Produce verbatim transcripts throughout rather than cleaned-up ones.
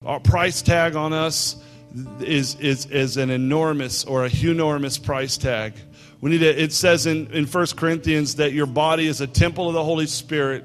Our price tag on us is is is an enormous or a enormous price tag. We need to, it says in, in First Corinthians that your body is a temple of the Holy Spirit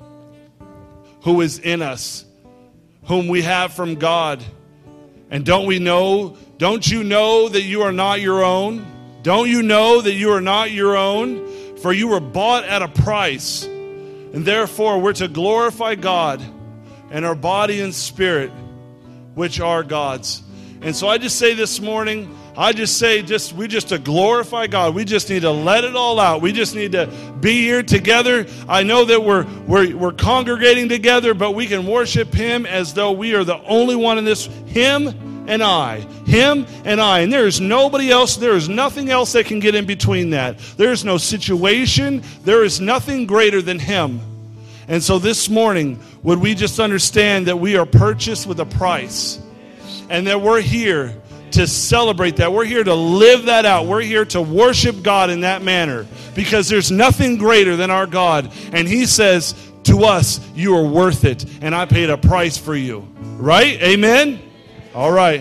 who is in us, whom we have from God. And don't we know, don't you know that you are not your own? Don't you know that you are not your own? For you were bought at a price. And therefore we're to glorify God and our body and spirit, which are God's. And so I just say this morning, I just say just we just to glorify God. We just need to let it all out. We just need to be here together. I know that we're we're we're congregating together, but we can worship Him as though we are the only one in this. Him and I. Him and I. And there is nobody else. There is nothing else that can get in between that. There is no situation. There is nothing greater than Him. And so this morning, would we just understand that we are purchased with a price, and that we're here to celebrate that. We're here to live that out. We're here to worship God in that manner, because there's nothing greater than our God. And He says to us, you are worth it, and I paid a price for you. Right? Amen? All right.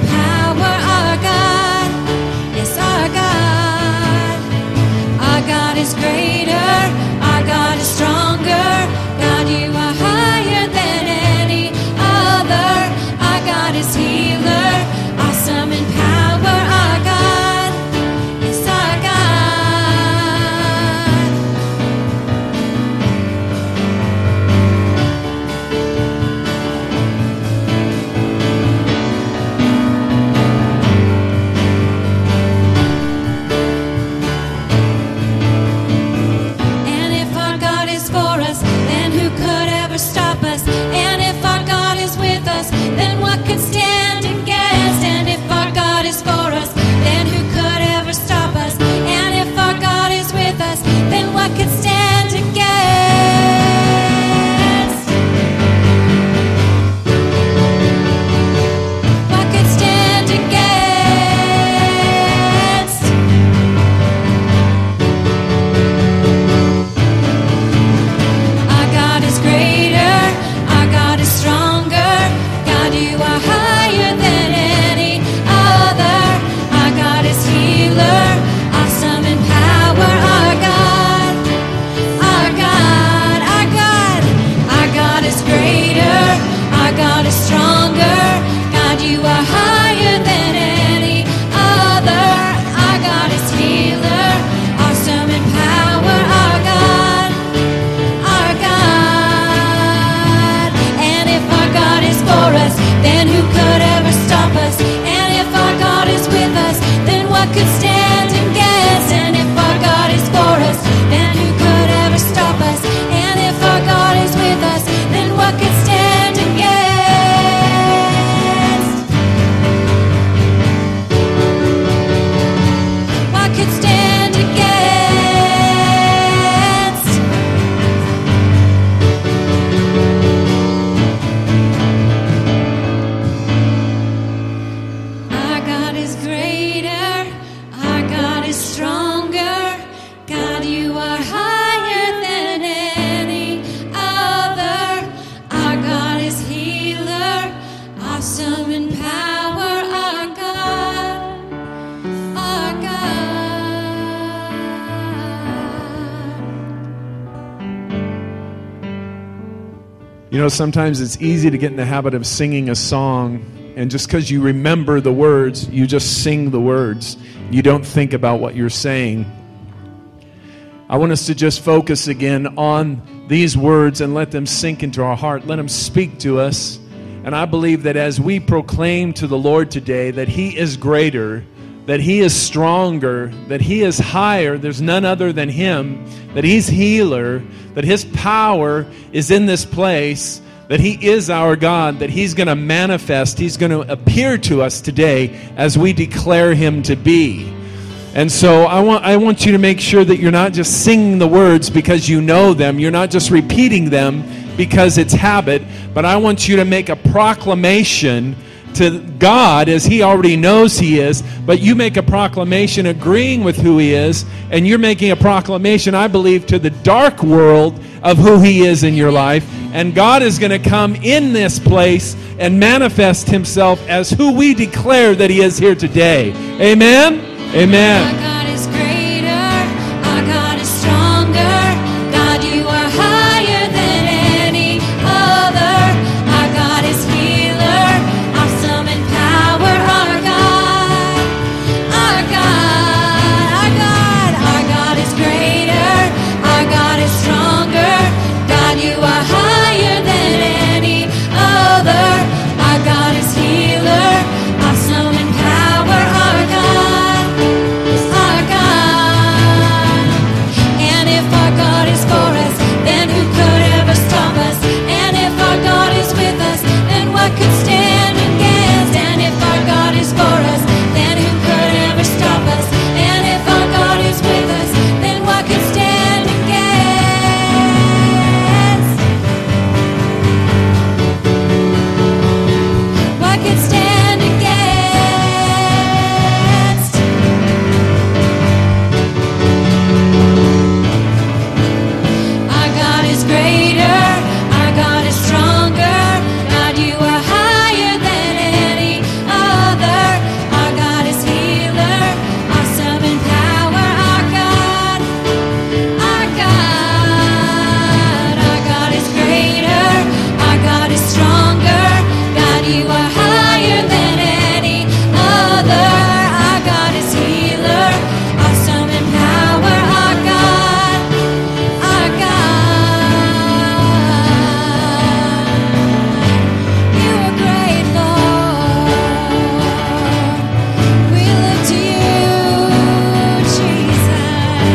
God. awesome in power, our God, our God. You know, sometimes it's easy to get in the habit of singing a song, and just because you remember the words, you just sing the words. You don't think about what you're saying. I want us to just focus again on these words and let them sink into our heart. Let them speak to us. And I believe that as we proclaim to the Lord today that He is greater, that He is stronger, that He is higher, there's none other than Him, that He's healer, that His power is in this place, that He is our God, that He's going to manifest, He's going to appear to us today as we declare Him to be. And so I want I want you to make sure that you're not just singing the words because you know them. You're not just repeating them because it's habit. But I want you to make a proclamation to God as He already knows He is. But you make a proclamation agreeing with who He is. And you're making a proclamation, I believe, to the dark world of who He is in your life. And God is going to come in this place and manifest Himself as who we declare that He is here today. Amen? Amen. Our God is greater, our God is stronger. God, you are higher than any other. Our God is healer, awesome in power. Our God, our God, our God, our God is greater, our God is stronger. God, you are higher than any other. Our God is healer, awesome in power. Our God, our God. And if our God is for us, then who could ever stop us? And if our God is with us, then what could stand against? And if our God is for us, then who could ever stop us? And if our God is with us, then what could stand against? What could stand against? Our God is greater, our God is stronger. God, you are higher than any other. Our God is healer, awesome in power. Our God, our God, our God is greater, our God is stronger. God, you are higher than any other. Our God is healer, awesome in power. Our God, our God, you are great, Lord. We look to you, Jesus.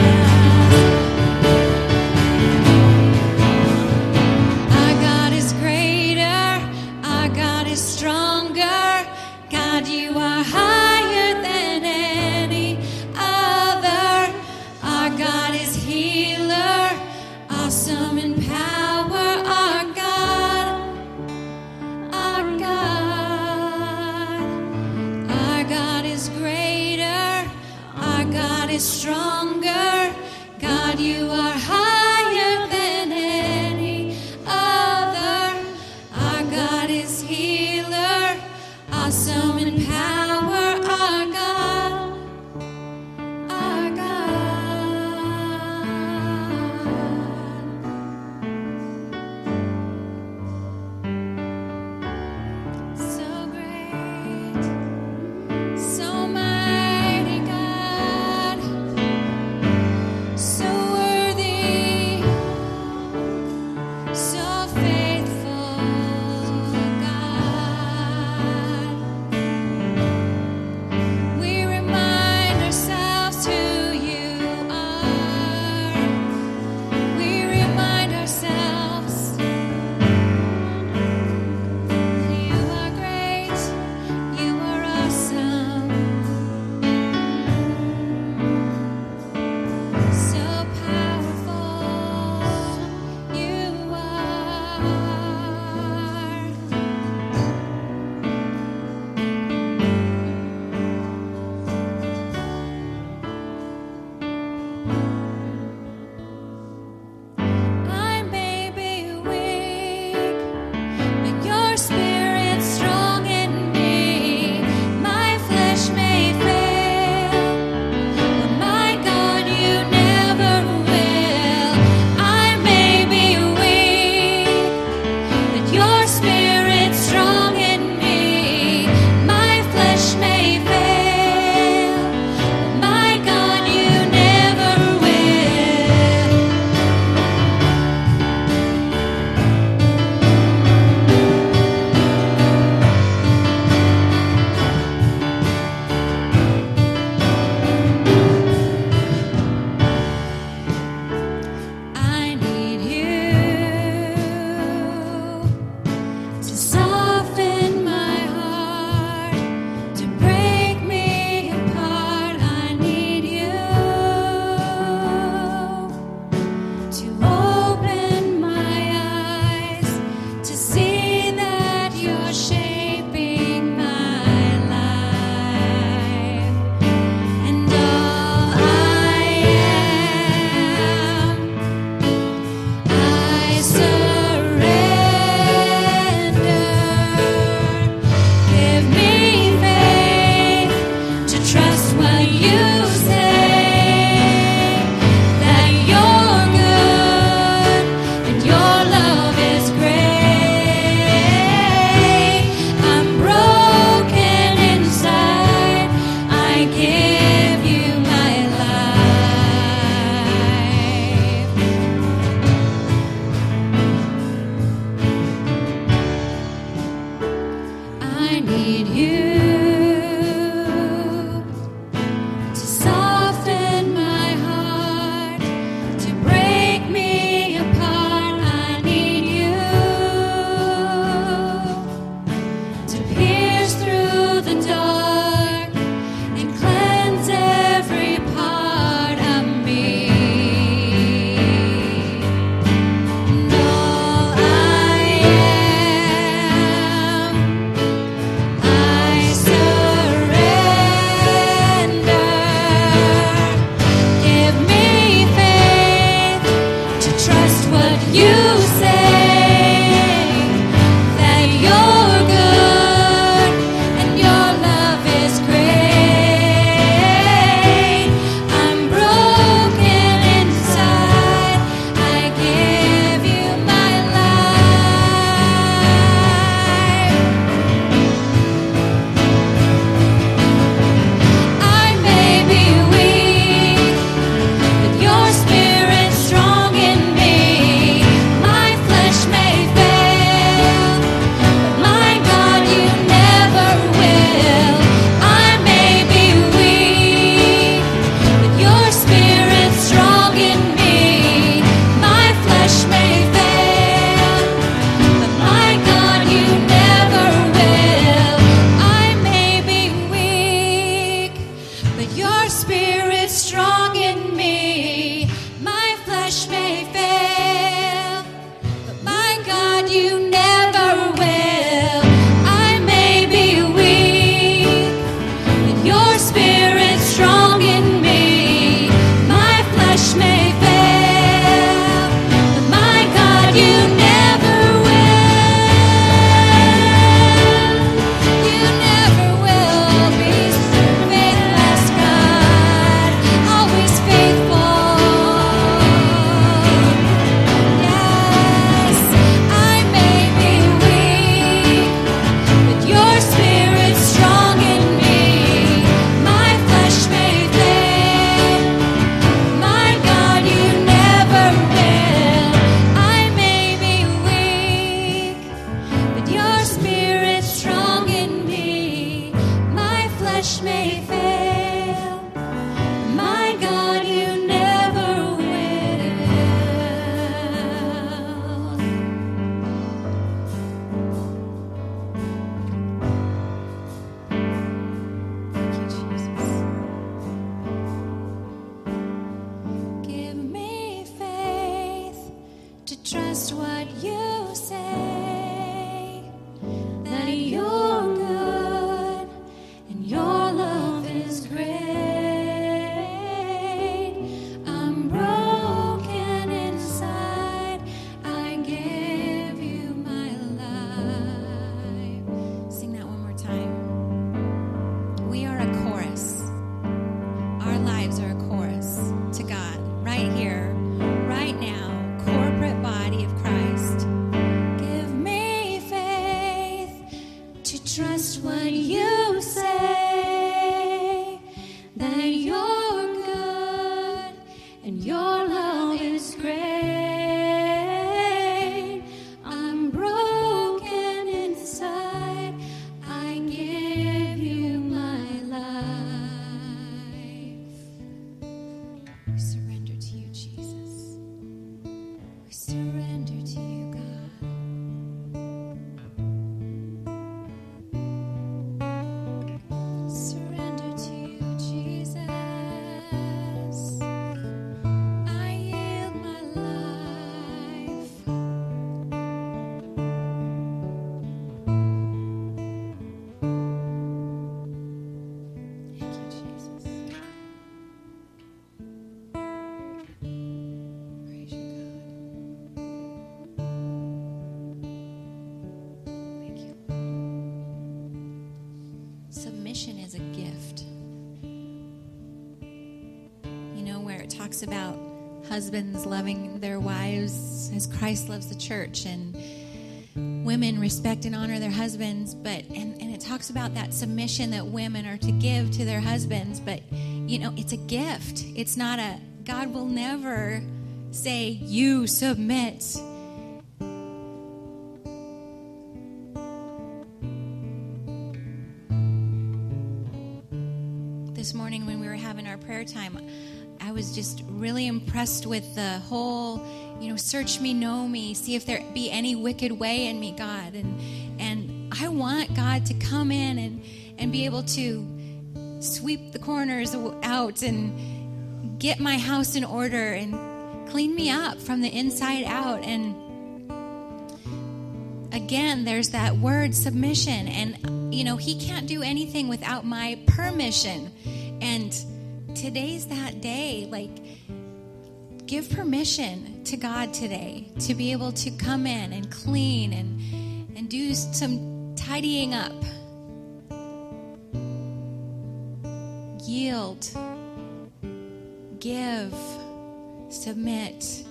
Our God is greater, our God is stronger. God, you are higher than any other. Our God is healer, awesome in power. Our God, our God, our God is greater, our God is stronger. God, you are higher than any other. Our God is healer, awesome in power. Our God, our God. So great, so mighty God, so worthy, so faithful God. I need you to soften my heart, to break me apart. I need you to pierce through the dark and cleanse every part of me. And all I am, I surrender. Give me faith to trust what you say, that you're good and your love is great. I'm broken inside. I give you my life. I may be weak, but your spirit's strong in me. My flesh may fail, but my God, you never will. I may be weak, but your spirit's strong in me. My flesh may fail, but my God, you never will. I may be weak, but your spirit's strong in me. My flesh may fail, but my God, you never will. I may be weak, but your spirit's strong in me. My flesh may fail, but my God, you never will. You never will be faithless, God, always faithful. Yes, I may be weak, but your spirit's strong in me. My flesh may fail, my God, you never will. I may be weak, but your spirit's strong in me. My flesh may fail, my God, you never will. Thank you, Jesus. Give me faith to trust what you say, that you're good and your love is great. I'm broken inside. I give you my life. Sing that one more time. We are a chorus. Our lives are a chorus to God right here, right now. Corporate body of Christ. Give me faith to trust what you say, that you're good and your love is great. I'm broken inside. I give you my life. We surrender to you, Jesus. We surrender to you, God. Surrender to you, Jesus. I yield my life. Thank you, Jesus. Praise you, God. Thank you. Submission is a gift. You know, where it talks about husbands loving their wives as Christ loves the church, and women respect and honor their husbands, but and, and it talks about that submission that women are to give to their husbands, but you know, it's a gift. It's not a, God will never say, you submit. this morning when we were having our prayer time, I was just really impressed with the whole, you know, search me, know me, see if there be any wicked way in me, God. And and I want God to come in and, and be able to sweep the corners out and get my house in order and clean me up from the inside out. And again, there's that word submission. And, you know, he can't do anything without my permission. And today's that day. Like, give permission to God today to be able to come in and clean and, and do some tidying up. Yield. Give. Submit.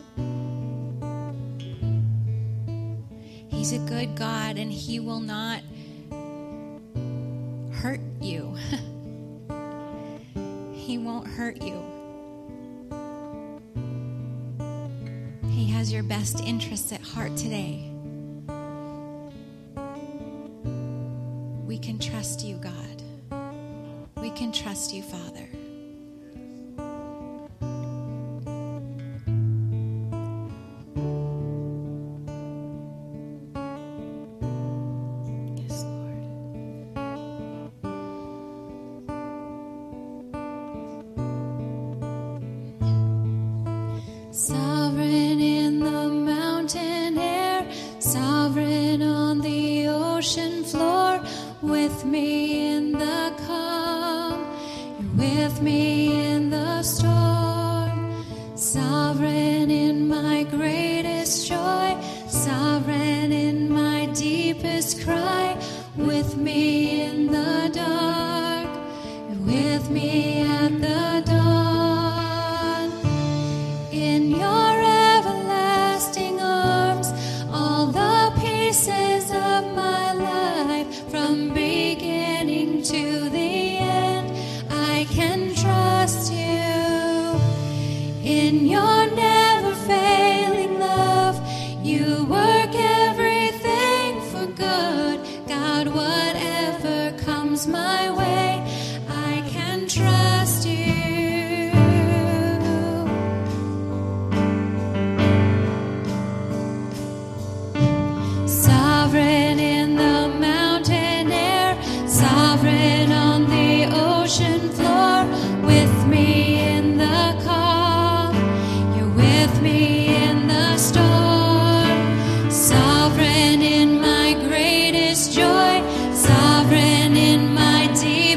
He's a good God, and he will not hurt you. He won't hurt you. He has your best interests at heart today. We can trust you, God. We can trust you, Father. Sovereign in the mountain air, sovereign on the ocean floor, with me in the calm, you're with me in the storm. Sovereign in my greatest joy, sovereign in my deepest cry, with me in the dark, you're with me at the dawn. In your everlasting arms, all the pieces of my life, from beginning to the end, I can trust you. In your never failing love, you work everything for good. God, whatever comes my way, I can trust you. Sovereign in the mountain air, sovereign on the ocean floor, with me in the calm, you're with me in the storm. Sovereign in my greatest joy, sovereign in my deep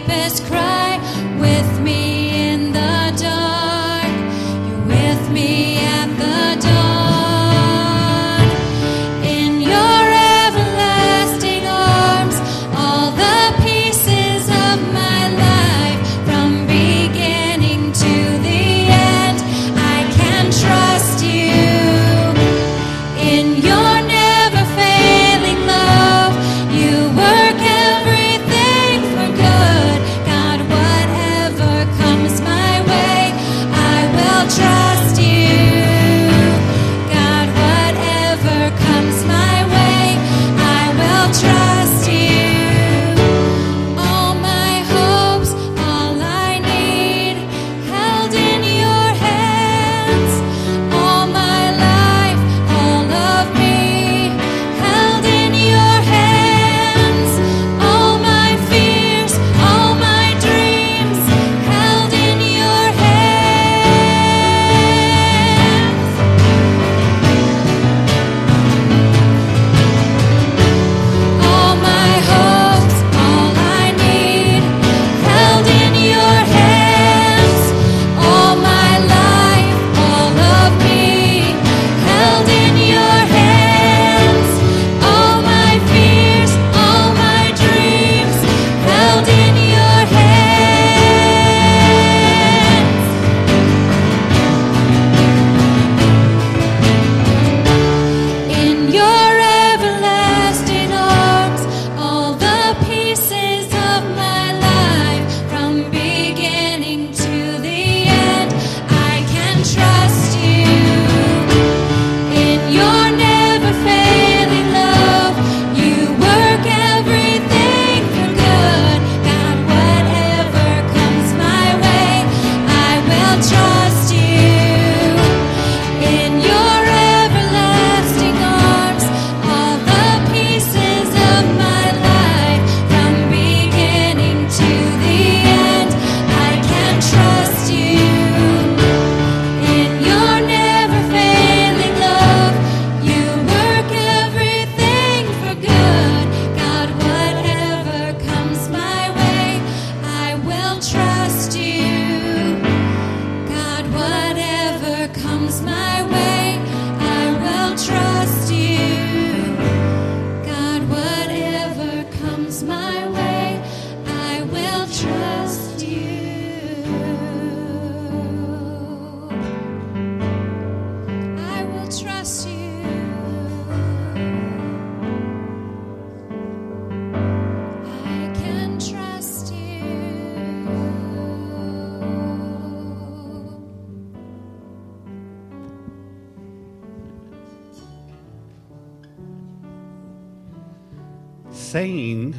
saying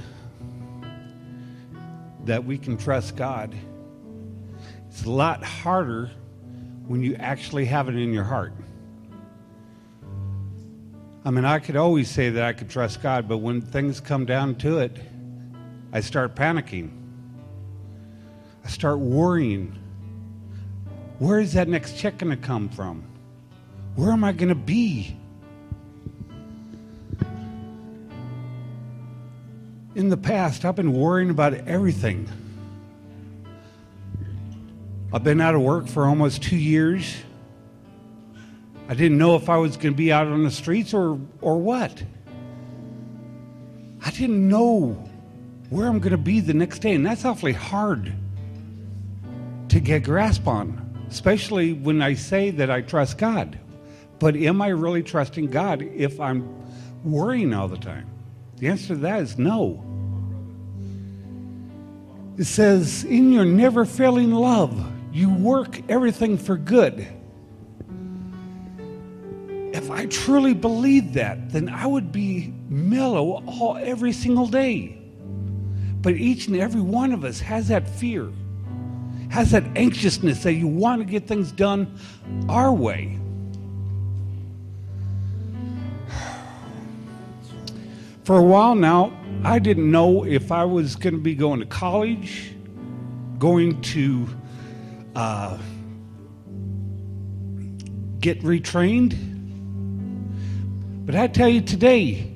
that we can trust God. It's a lot harder when you actually have it in your heart. I mean, I could always say that I could trust God, but when things come down to it, I start panicking. I start worrying. Where is that next check going to come from? Where am I going to be? In the past, I've been worrying about everything. I've been out of work for almost two years. I didn't know if I was going to be out on the streets or, or what. I didn't know where I'm going to be the next day, and that's awfully hard to get grasp on, especially when I say that I trust God. But am I really trusting God if I'm worrying all the time? The answer to that is no. It says, in your never-failing love, you work everything for good. If I truly believed that, then I would be mellow all, every single day. But each and every one of us has that fear, has that anxiousness that you want to get things done our way. For a while now, I didn't know if I was going to be going to college, going to uh, get retrained. But I tell you today,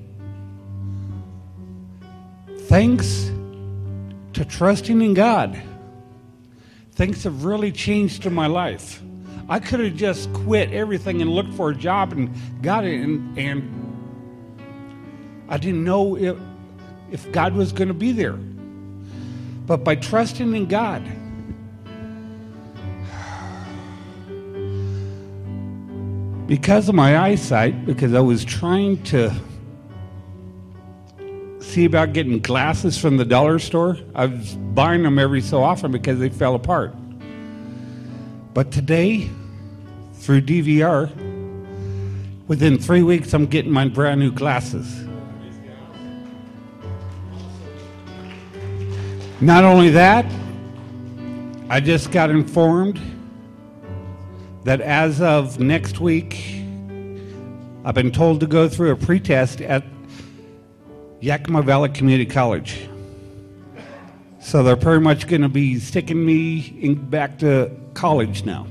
thanks to trusting in God, things have really changed in my life. I could have just quit everything and looked for a job and got it, and, and I didn't know if, if God was going to be there. But by trusting in God, because of my eyesight, because I was trying to see about getting glasses from the dollar store, I was buying them every so often because they fell apart. But today, through D V R, within three weeks, I'm getting my brand new glasses. Not only that, I just got informed that as of next week, I've been told to go through a pretest at Yakima Valley Community College. So they're pretty much going to be sticking me in back to college now.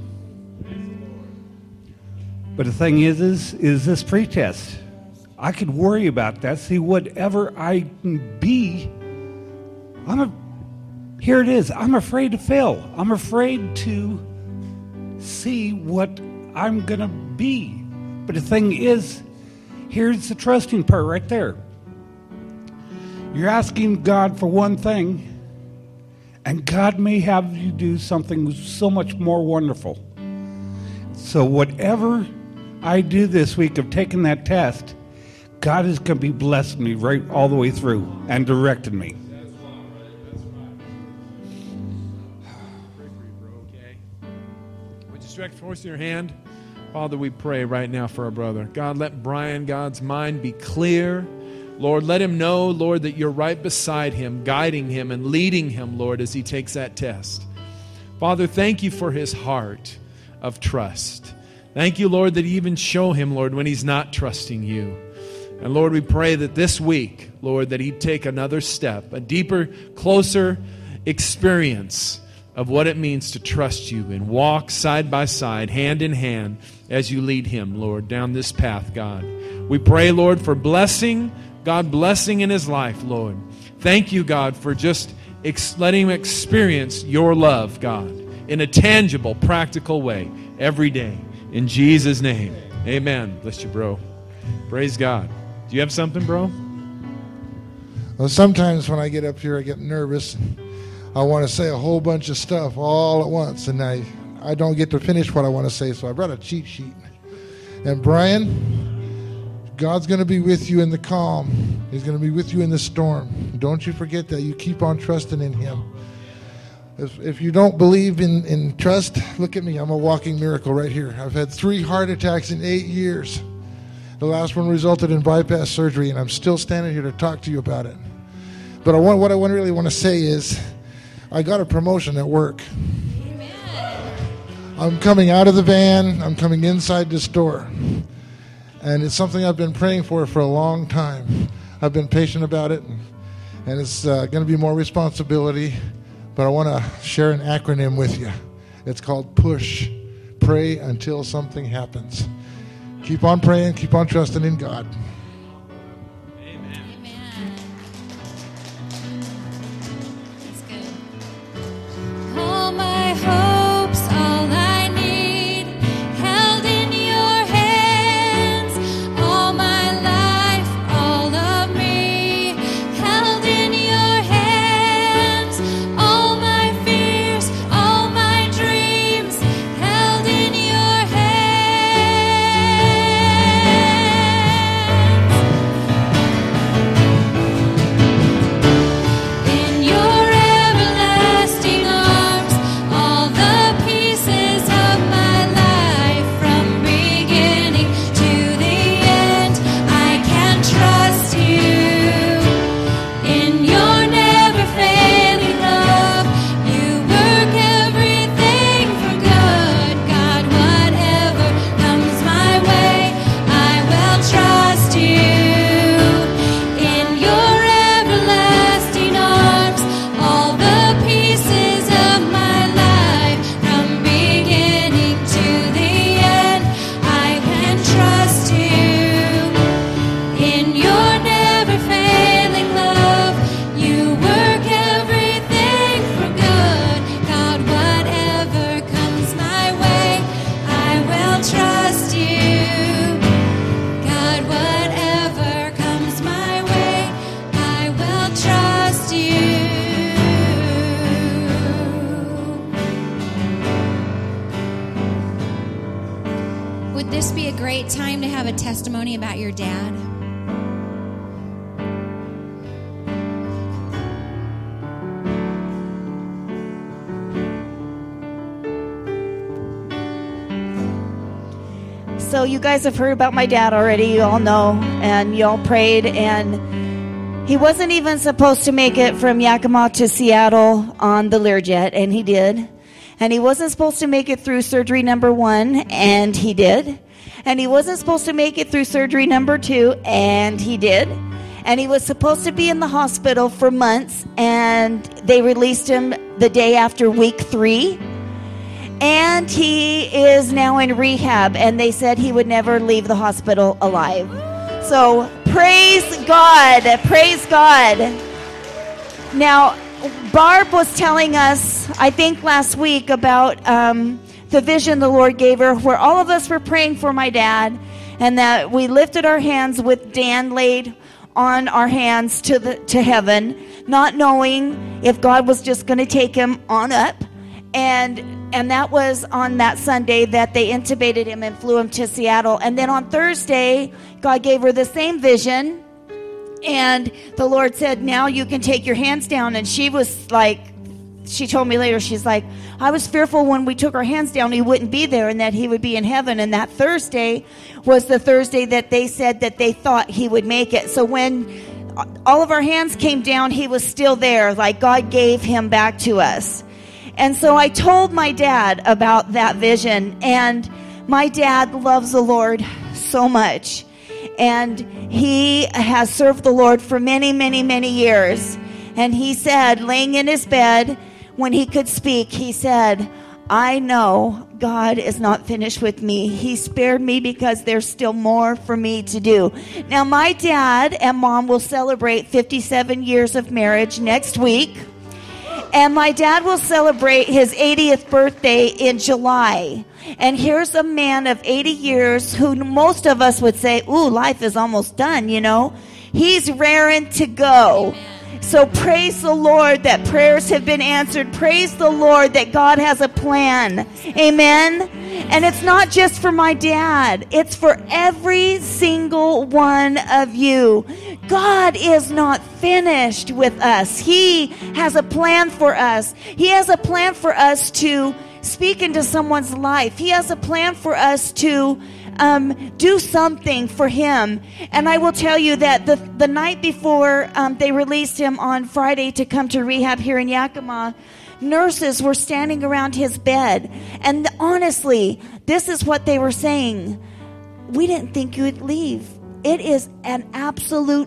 But the thing is, is, is this pretest. I could worry about that, see whatever I can be. I'm a, here it is. I'm afraid to fail. I'm afraid to see what I'm going to be. But the thing is, here's the trusting part right there. You're asking God for one thing, and God may have you do something so much more wonderful. So whatever I do this week of taking that test, God is going to be blessing me right all the way through and directing me. Stretch forth your hand. Father, we pray right now for our brother. God, let Brian, God's mind be clear. Lord, let him know, Lord, that you're right beside him, guiding him and leading him, Lord, as he takes that test. Father, thank you for his heart of trust. Thank you, Lord, that you even show him, Lord, when he's not trusting you. And Lord, we pray that this week, Lord, that he'd take another step, a deeper, closer experience of what it means to trust you and walk side by side, hand in hand, as you lead him, Lord, down this path, God. We pray, Lord, for blessing, God, blessing in his life, Lord. Thank you, God, for just ex- letting him experience your love, God, in a tangible, practical way every day. In Jesus' name, amen. Bless you, bro. Praise God. Do you have something, bro? Well, sometimes when I get up here, I get nervous. I want to say a whole bunch of stuff all at once, and I, I don't get to finish what I want to say, so I brought a cheat sheet. And Brian, God's going to be with you in the calm. He's going to be with you in the storm. Don't you forget that. You keep on trusting in him. If, if you don't believe in, in trust, look at me. I'm a walking miracle right here. I've had three heart attacks in eight years. The last one resulted in bypass surgery, and I'm still standing here to talk to you about it. But I want, what I want, really want to say is I got a promotion at work. I'm coming out of the van. I'm coming inside the store. And it's something I've been praying for for a long time. I've been patient about it. And, and it's uh, going to be more responsibility. But I want to share an acronym with you. It's called PUSH. Pray until something happens. Keep on praying. Keep on trusting in God. Amen. That's good. All my hopes, all I need, held in your hands. All my life, all of me, held in your hands. All my fears, all my dreams, held in your hands. In your everlasting arms, all the pieces of my life, from beginning to the end, I can trust you. In your never failing love, you work everything for good. God, whatever comes my way, I will trust you. In your everlasting arms, all the pieces of my life, from beginning to the end, I can trust you. In your never failing love, you work everything for good. God, whatever comes my way, I will trust you. God, whatever comes my way, I will trust you. Would this be a great time to have a testimony about your dad? So you guys have heard about my dad already, you all know, and you all prayed, and he wasn't even supposed to make it from Yakima to Seattle on the Learjet, and he did. And he wasn't supposed to make it through surgery number one, and he did. And he wasn't supposed to make it through surgery number two, and he did. And he was supposed to be in the hospital for months, and they released him the day after week three. And he is now in rehab, and they said he would never leave the hospital alive. So praise God, praise God. Now, Barb was telling us, I think last week, about um, the vision the Lord gave her, where all of us were praying for my dad, and that we lifted our hands with Dan laid on our hands to the to heaven, not knowing if God was just going to take him on up. And and that was on that Sunday that they intubated him and flew him to Seattle. And then on Thursday, God gave her the same vision. And the Lord said, now you can take your hands down. And she was like, she told me later, she's like, I was fearful when we took our hands down he wouldn't be there and that he would be in heaven. And that Thursday was the Thursday that they said that they thought he would make it. So when all of our hands came down, he was still there, like God gave him back to us. And so I told my dad about that vision, and my dad loves the Lord so much. And he has served the Lord for many, many, many years. And he said, laying in his bed, when he could speak, he said, I know God is not finished with me. He spared me because there's still more for me to do. Now, my dad and mom will celebrate fifty-seven years of marriage next week. And my dad will celebrate his eightieth birthday in July. And here's a man of eighty years who most of us would say, ooh, life is almost done, you know. He's raring to go. So praise the Lord that prayers have been answered. Praise the Lord that God has a plan. Amen. And it's not just for my dad. It's for every single one of you. God is not finished with us. He has a plan for us. He has a plan for us to speak into someone's life. He has a plan for us to um, do something for him. And I will tell you that the, the night before um, they released him on Friday to come to rehab here in Yakima, nurses were standing around his bed. And honestly, this is what they were saying. We didn't think you would leave. It is an absolute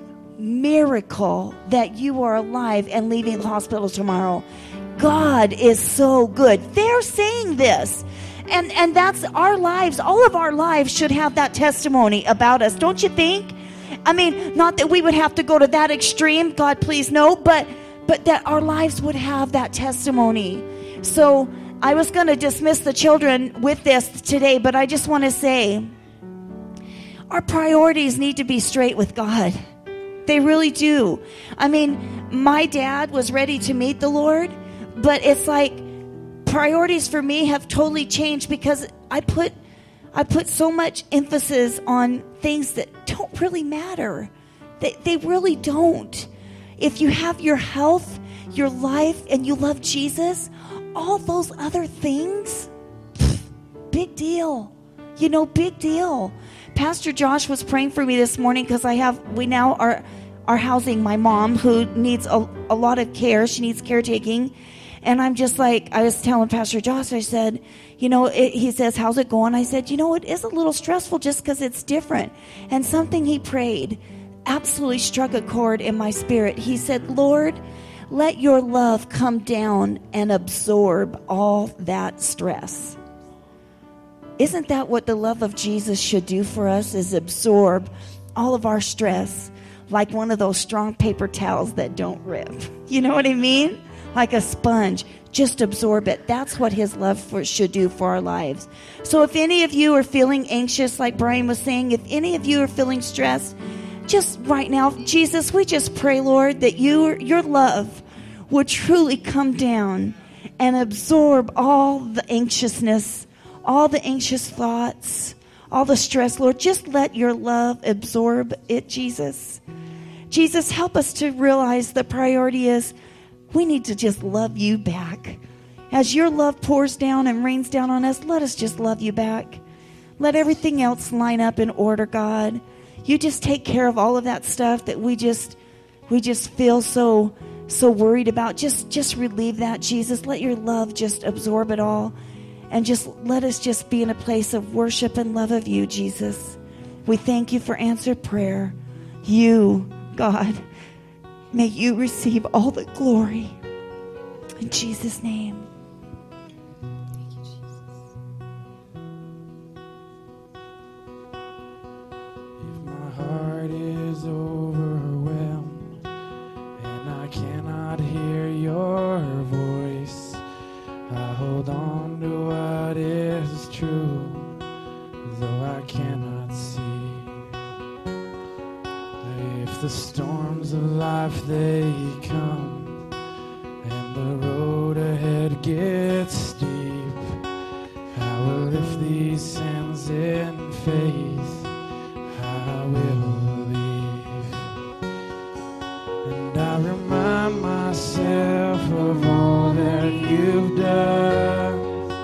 miracle that you are alive and leaving the hospital tomorrow. God is so good. They're saying this. And and that's our lives. All of our lives should have that testimony about us. Don't you think? I mean, not that we would have to go to that extreme. God, please no. But, but that our lives would have that testimony. So I was going to dismiss the children with this today. But I just want to say, our priorities need to be straight with God. They really do. I mean, my dad was ready to meet the Lord, but it's like priorities for me have totally changed because I put I put so much emphasis on things that don't really matter. They, they really don't. If you have your health, your life, and you love Jesus, all those other things, big deal. You know, big deal. Pastor Josh was praying for me this morning because I have, we now are, are housing my mom who needs a, a lot of care. She needs caretaking. And I'm just like, I was telling Pastor Josh, I said, you know, it, he says, how's it going? I said, you know, it is a little stressful just because it's different. And something he prayed absolutely struck a chord in my spirit. He said, Lord, let your love come down and absorb all that stress. Isn't that what the love of Jesus should do for us, is absorb all of our stress like one of those strong paper towels that don't rip? You know what I mean? Like a sponge. Just absorb it. That's what his love for, should do for our lives. So if any of you are feeling anxious, like Brian was saying, if any of you are feeling stressed, just right now, Jesus, we just pray, Lord, that you, your love would truly come down and absorb all the anxiousness, all the anxious thoughts, all the stress, Lord. Just let your love absorb it, Jesus. Jesus, help us to realize the priority is we need to just love you back. As your love pours down and rains down on us, let us just love you back. Let everything else line up in order, God. You just take care of all of that stuff that we just we just feel so so worried about. Just just relieve that, Jesus. Let your love just absorb it all. And just let us just be in a place of worship and love of you, Jesus. We thank you for answered prayer. You, God, may you receive all the glory. In Jesus' name. Thank you, Jesus. If my heart is overwhelmed and I cannot hear your voice, I hold on to what is true, though I cannot see. If the storms of life they come and the road ahead gets steep, I will lift these hands in faith. I will believe, and I remind myself of all that you've done.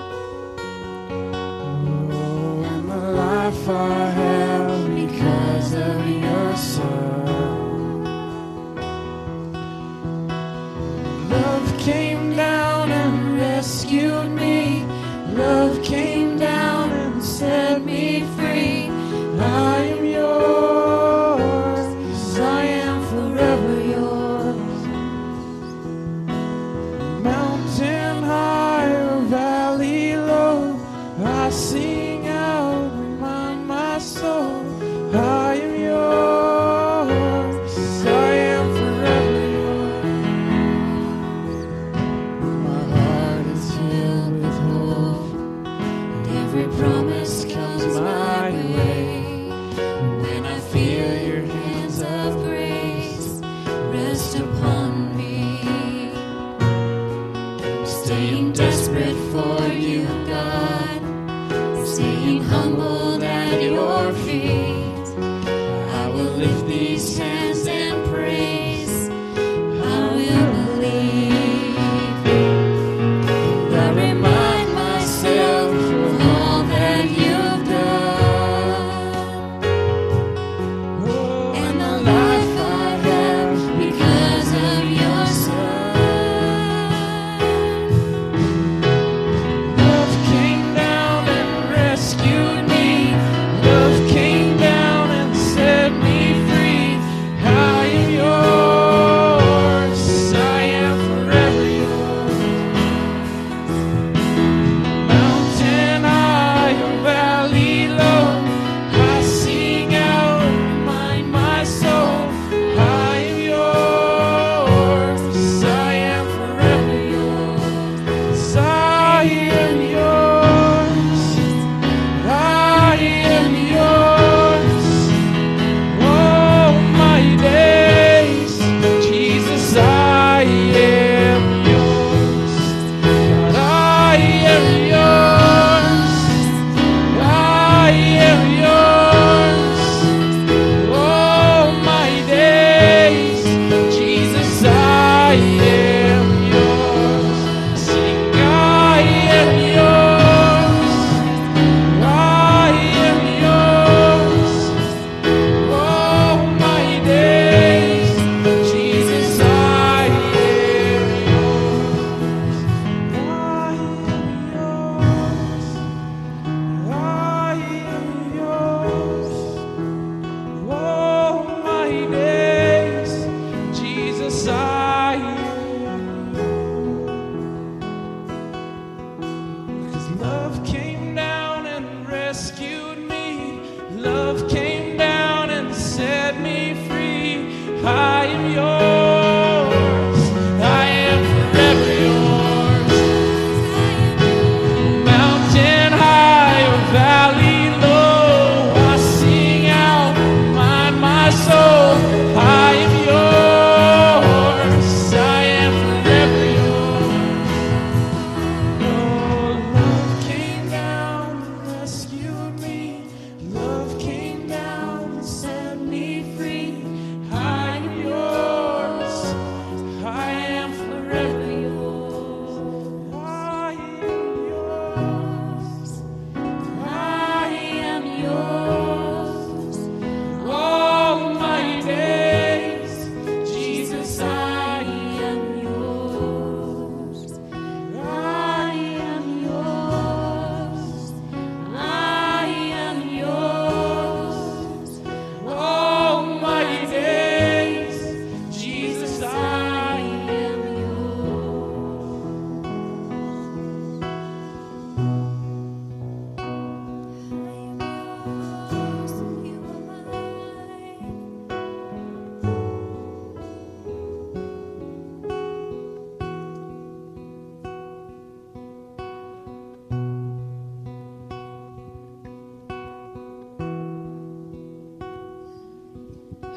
Oh, and the life I have because of your Son. Love came down and rescued me. Love came down and set me free. I am yours, 'cause I am forever yours. Mountain high or valley low, I sing out, remind my soul, I am yours, 'cause I am forever yours. My heart is filled with hope, and every promise comes my way. When I feel your hands of grace rest upon me, I'm staying desperate for you, God, staying humbled at your feet. I will lift these hands and praise. I will believe. I remind myself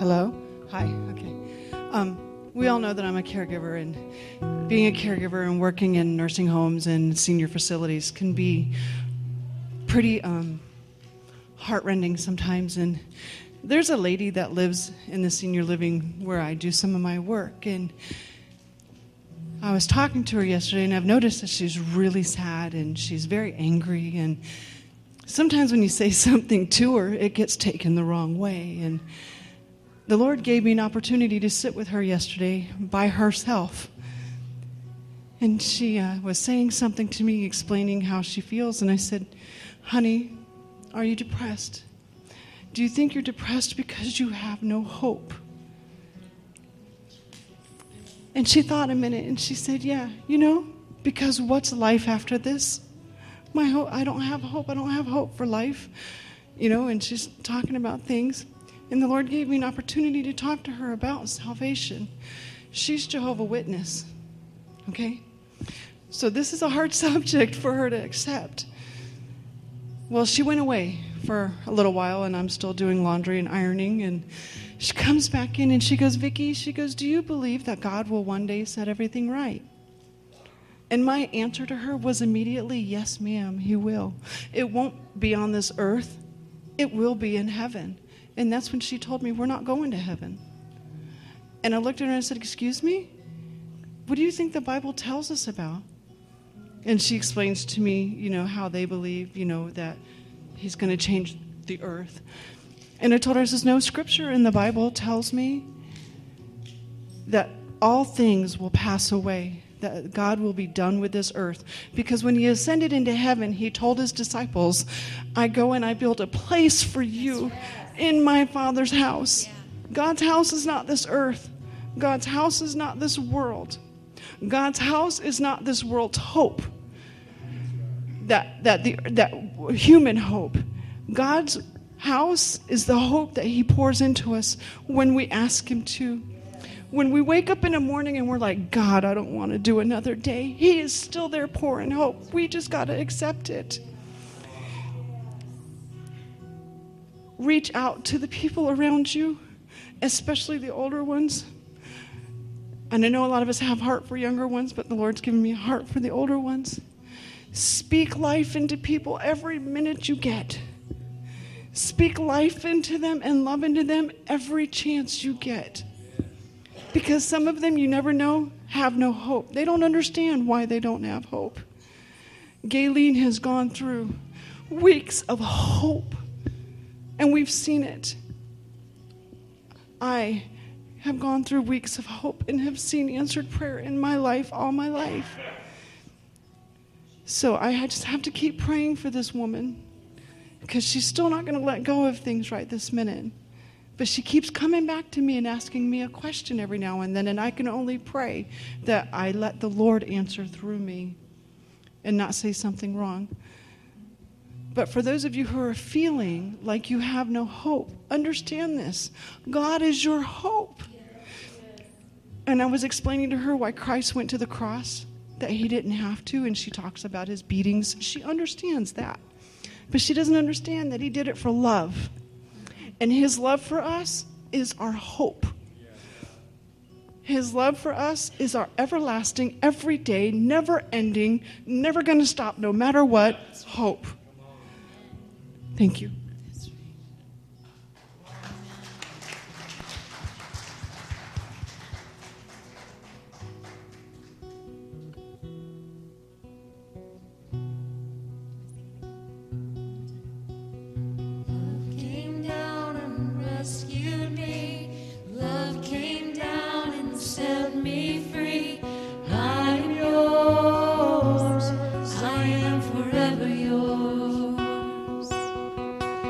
Hello? Hi, okay. Um, we all know that I'm a caregiver, and being a caregiver and working in nursing homes and senior facilities can be pretty um, heartrending sometimes. And there's a lady that lives in the senior living where I do some of my work, and I was talking to her yesterday, and I've noticed that she's really sad and she's very angry, and sometimes when you say something to her, it gets taken the wrong way. And the Lord gave me an opportunity to sit with her yesterday by herself. And she uh, was saying something to me, explaining how she feels. And I said, honey, are you depressed? Do you think you're depressed because you have no hope? And she thought a minute, and she said, yeah, you know, because what's life after this? My hope, I don't have hope. I don't have hope for life. You know, and she's talking about things. And the Lord gave me an opportunity to talk to her about salvation. She's Jehovah's Witness, okay? So this is a hard subject for her to accept. Well, she went away for a little while, and I'm still doing laundry and ironing, and she comes back in, and she goes, Vicki, she goes, do you believe that God will one day set everything right? And my answer to her was immediately, yes, ma'am, he will. It won't be on this earth. It will be in heaven. And that's when she told me, we're not going to heaven. And I looked at her and I said, excuse me? What do you think the Bible tells us about? And she explains to me, you know, how they believe, you know, that he's going to change the earth. And I told her, I says, no, scripture in the Bible tells me that all things will pass away, that God will be done with this earth. Because when he ascended into heaven, he told his disciples, I go and I build a place for you in my Father's house. God's house is not this earth. God's house is not this world. God's house is not this world's hope. That that the that human hope. God's house is the hope that he pours into us when we ask him to. When we wake up in the morning and we're like, God, I don't want to do another day. He is still there pouring hope. We just got to accept it. Reach out to the people around you, especially the older ones. And I know a lot of us have heart for younger ones, but the Lord's given me a heart for the older ones. Speak life into people every minute you get. Speak life into them and love into them every chance you get. Because some of them, you never know, have no hope. They don't understand why they don't have hope. Gayleen has gone through weeks of hope, and we've seen it. I have gone through weeks of hope and have seen answered prayer in my life, all my life. So I just have to keep praying for this woman, because she's still not going to let go of things right this minute. But she keeps coming back to me and asking me a question every now and then, and I can only pray that I let the Lord answer through me and not say something wrong. But for those of you who are feeling like you have no hope, understand this. God is your hope. And I was explaining to her why Christ went to the cross, that he didn't have to, and she talks about his beatings. She understands that. But she doesn't understand that he did it for love. And his love for us is our hope. His love for us is our everlasting, everyday, never-ending, never going to stop, no matter what, hope. Thank you. Rescued me, love came down and set me free. I am yours, I am forever yours.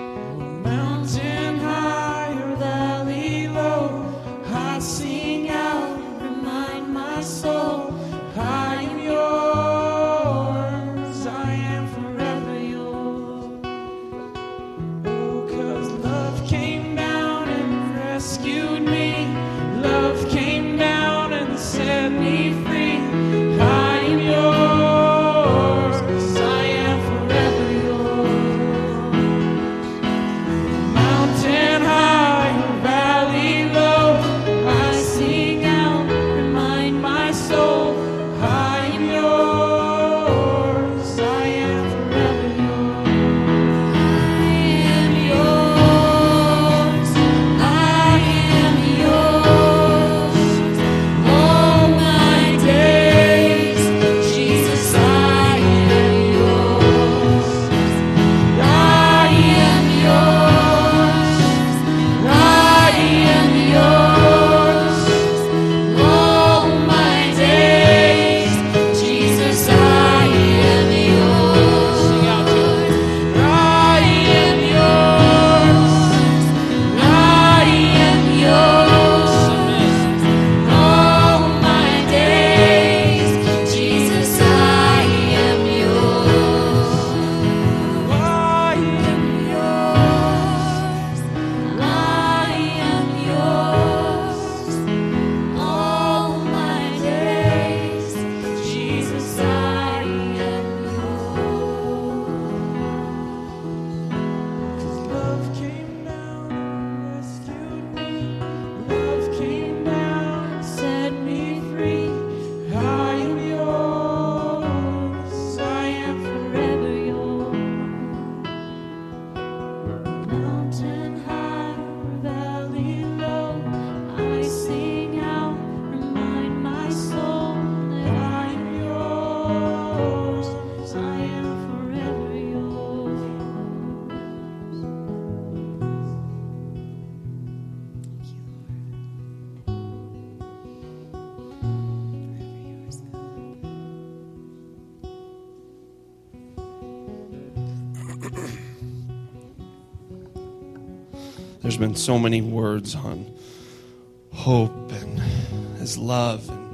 There's been so many words on hope and his love and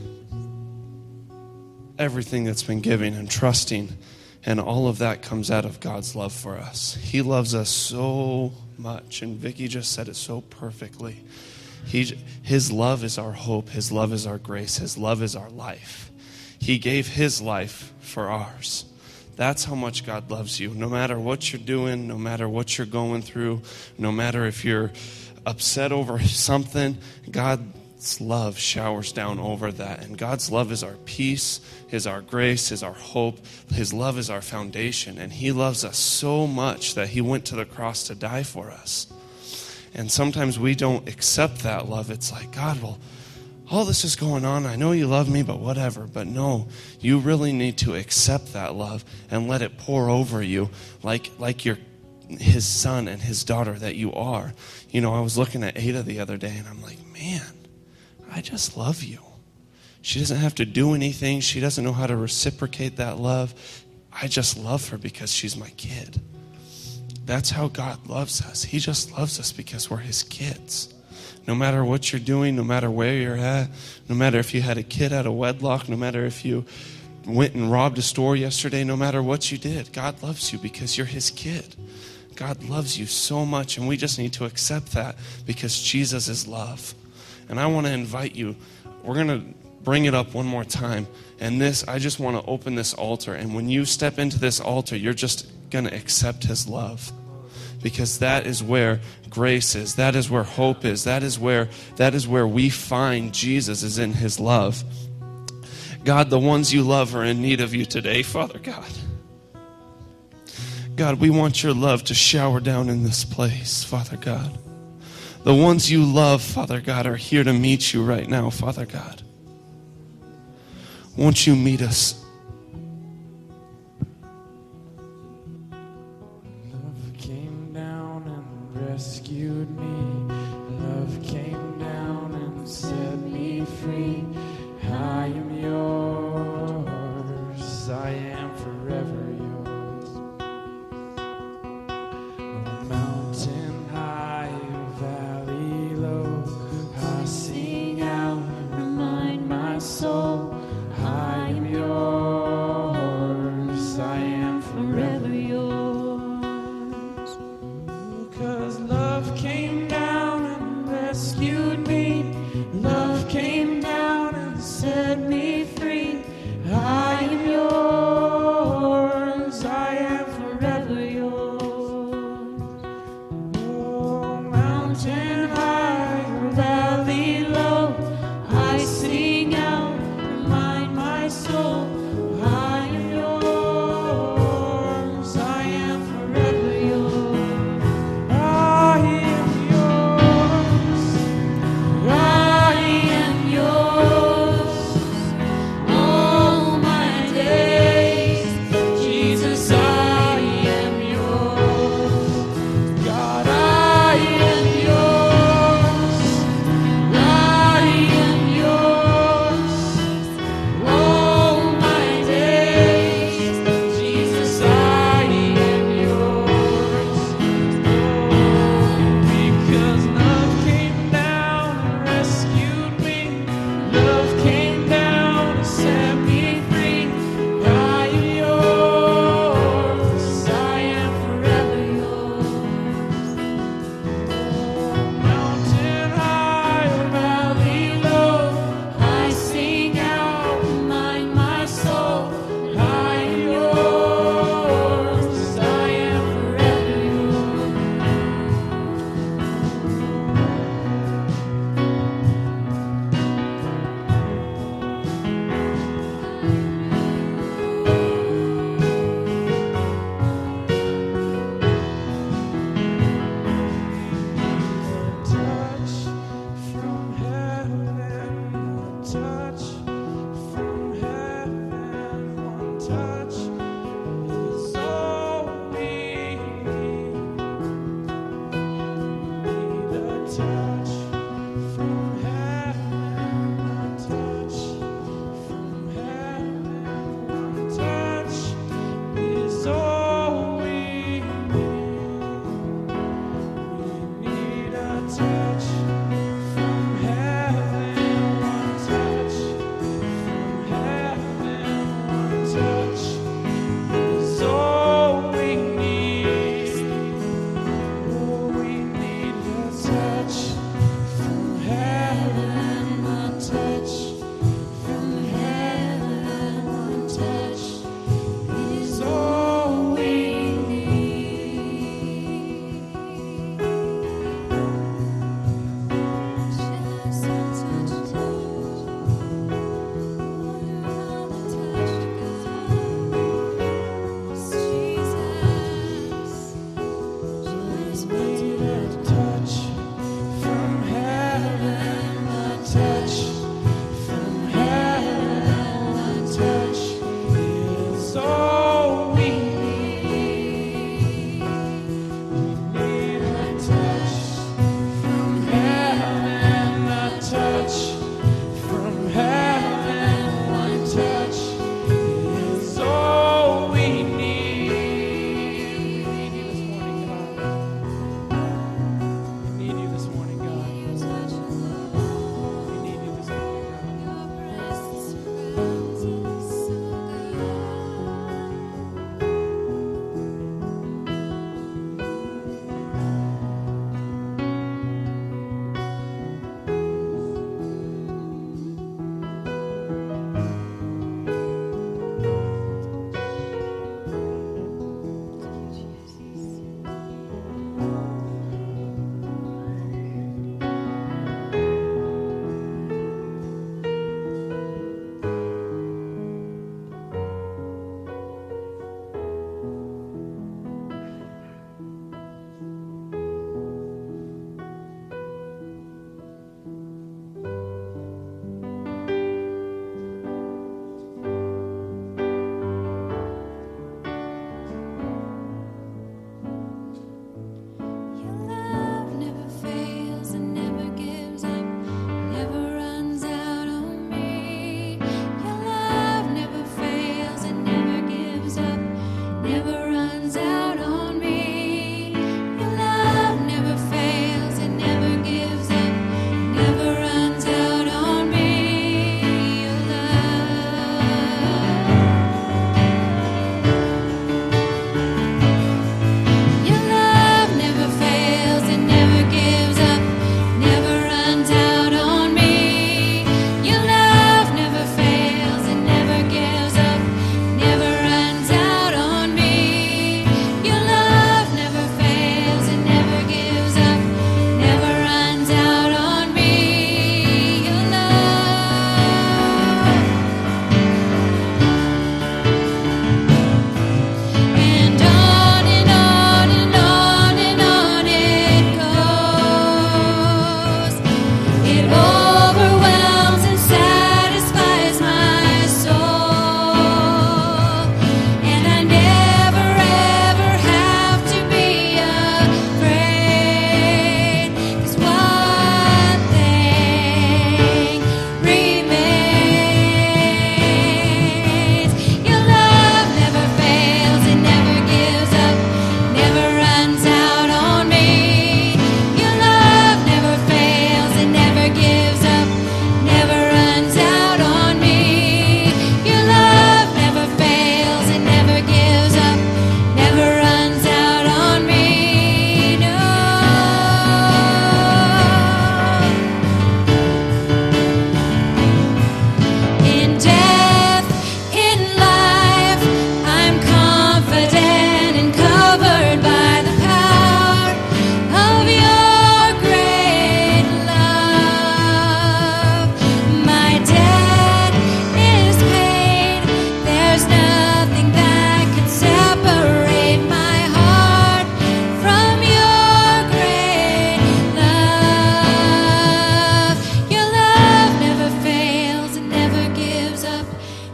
everything that's been giving and trusting, and all of that comes out of God's love for us. He loves us so much, and Vicki just said it so perfectly. He, his love is our hope. His love is our grace. His love is our life. He gave his life for ours. That's how much God loves you. No matter what you're doing, no matter what you're going through, no matter if you're upset over something, God's love showers down over that. And God's love is our peace, is our grace, is our hope. His love is our foundation. And he loves us so much that he went to the cross to die for us. And sometimes we don't accept that love. It's like, God, well, all this is going on. I know you love me, but whatever. But no, you really need to accept that love and let it pour over you like like you're his son and his daughter that you are. You know, I was looking at Ada the other day, and I'm like, man, I just love you. She doesn't have to do anything. She doesn't know how to reciprocate that love. I just love her because she's my kid. That's how God loves us. He just loves us because we're his kids. No matter what you're doing, no matter where you're at, no matter if you had a kid out of wedlock, no matter if you went and robbed a store yesterday, no matter what you did, God loves you because you're his kid. God loves you so much, and we just need to accept that because Jesus is love. And I want to invite you, we're going to bring it up one more time. And this, I just want to open this altar. And when you step into this altar, you're just going to accept his love. Because that is where grace is. That is where hope is. That is where, that is where we find Jesus, is in his love. God, the ones you love are in need of you today, Father God. God, we want your love to shower down in this place, Father God. The ones you love, Father God, are here to meet you right now, Father God. Won't you meet us? Love came down and rescued me. Love came down and set me free. I am yours. I am forever yours. On mountain high, valley low, I sing out, remind my soul, I am yours. I am forever yours. 'Cause love came down and rescued me. Love came down and set me free. I am yours. I am forever yours. Oh, mountain high or valley low, I sing out, remind my soul, I am yours. I am forever yours. I am yours. I am yours. All my days, Jesus, I am yours. God, I am yours. I am yours. All my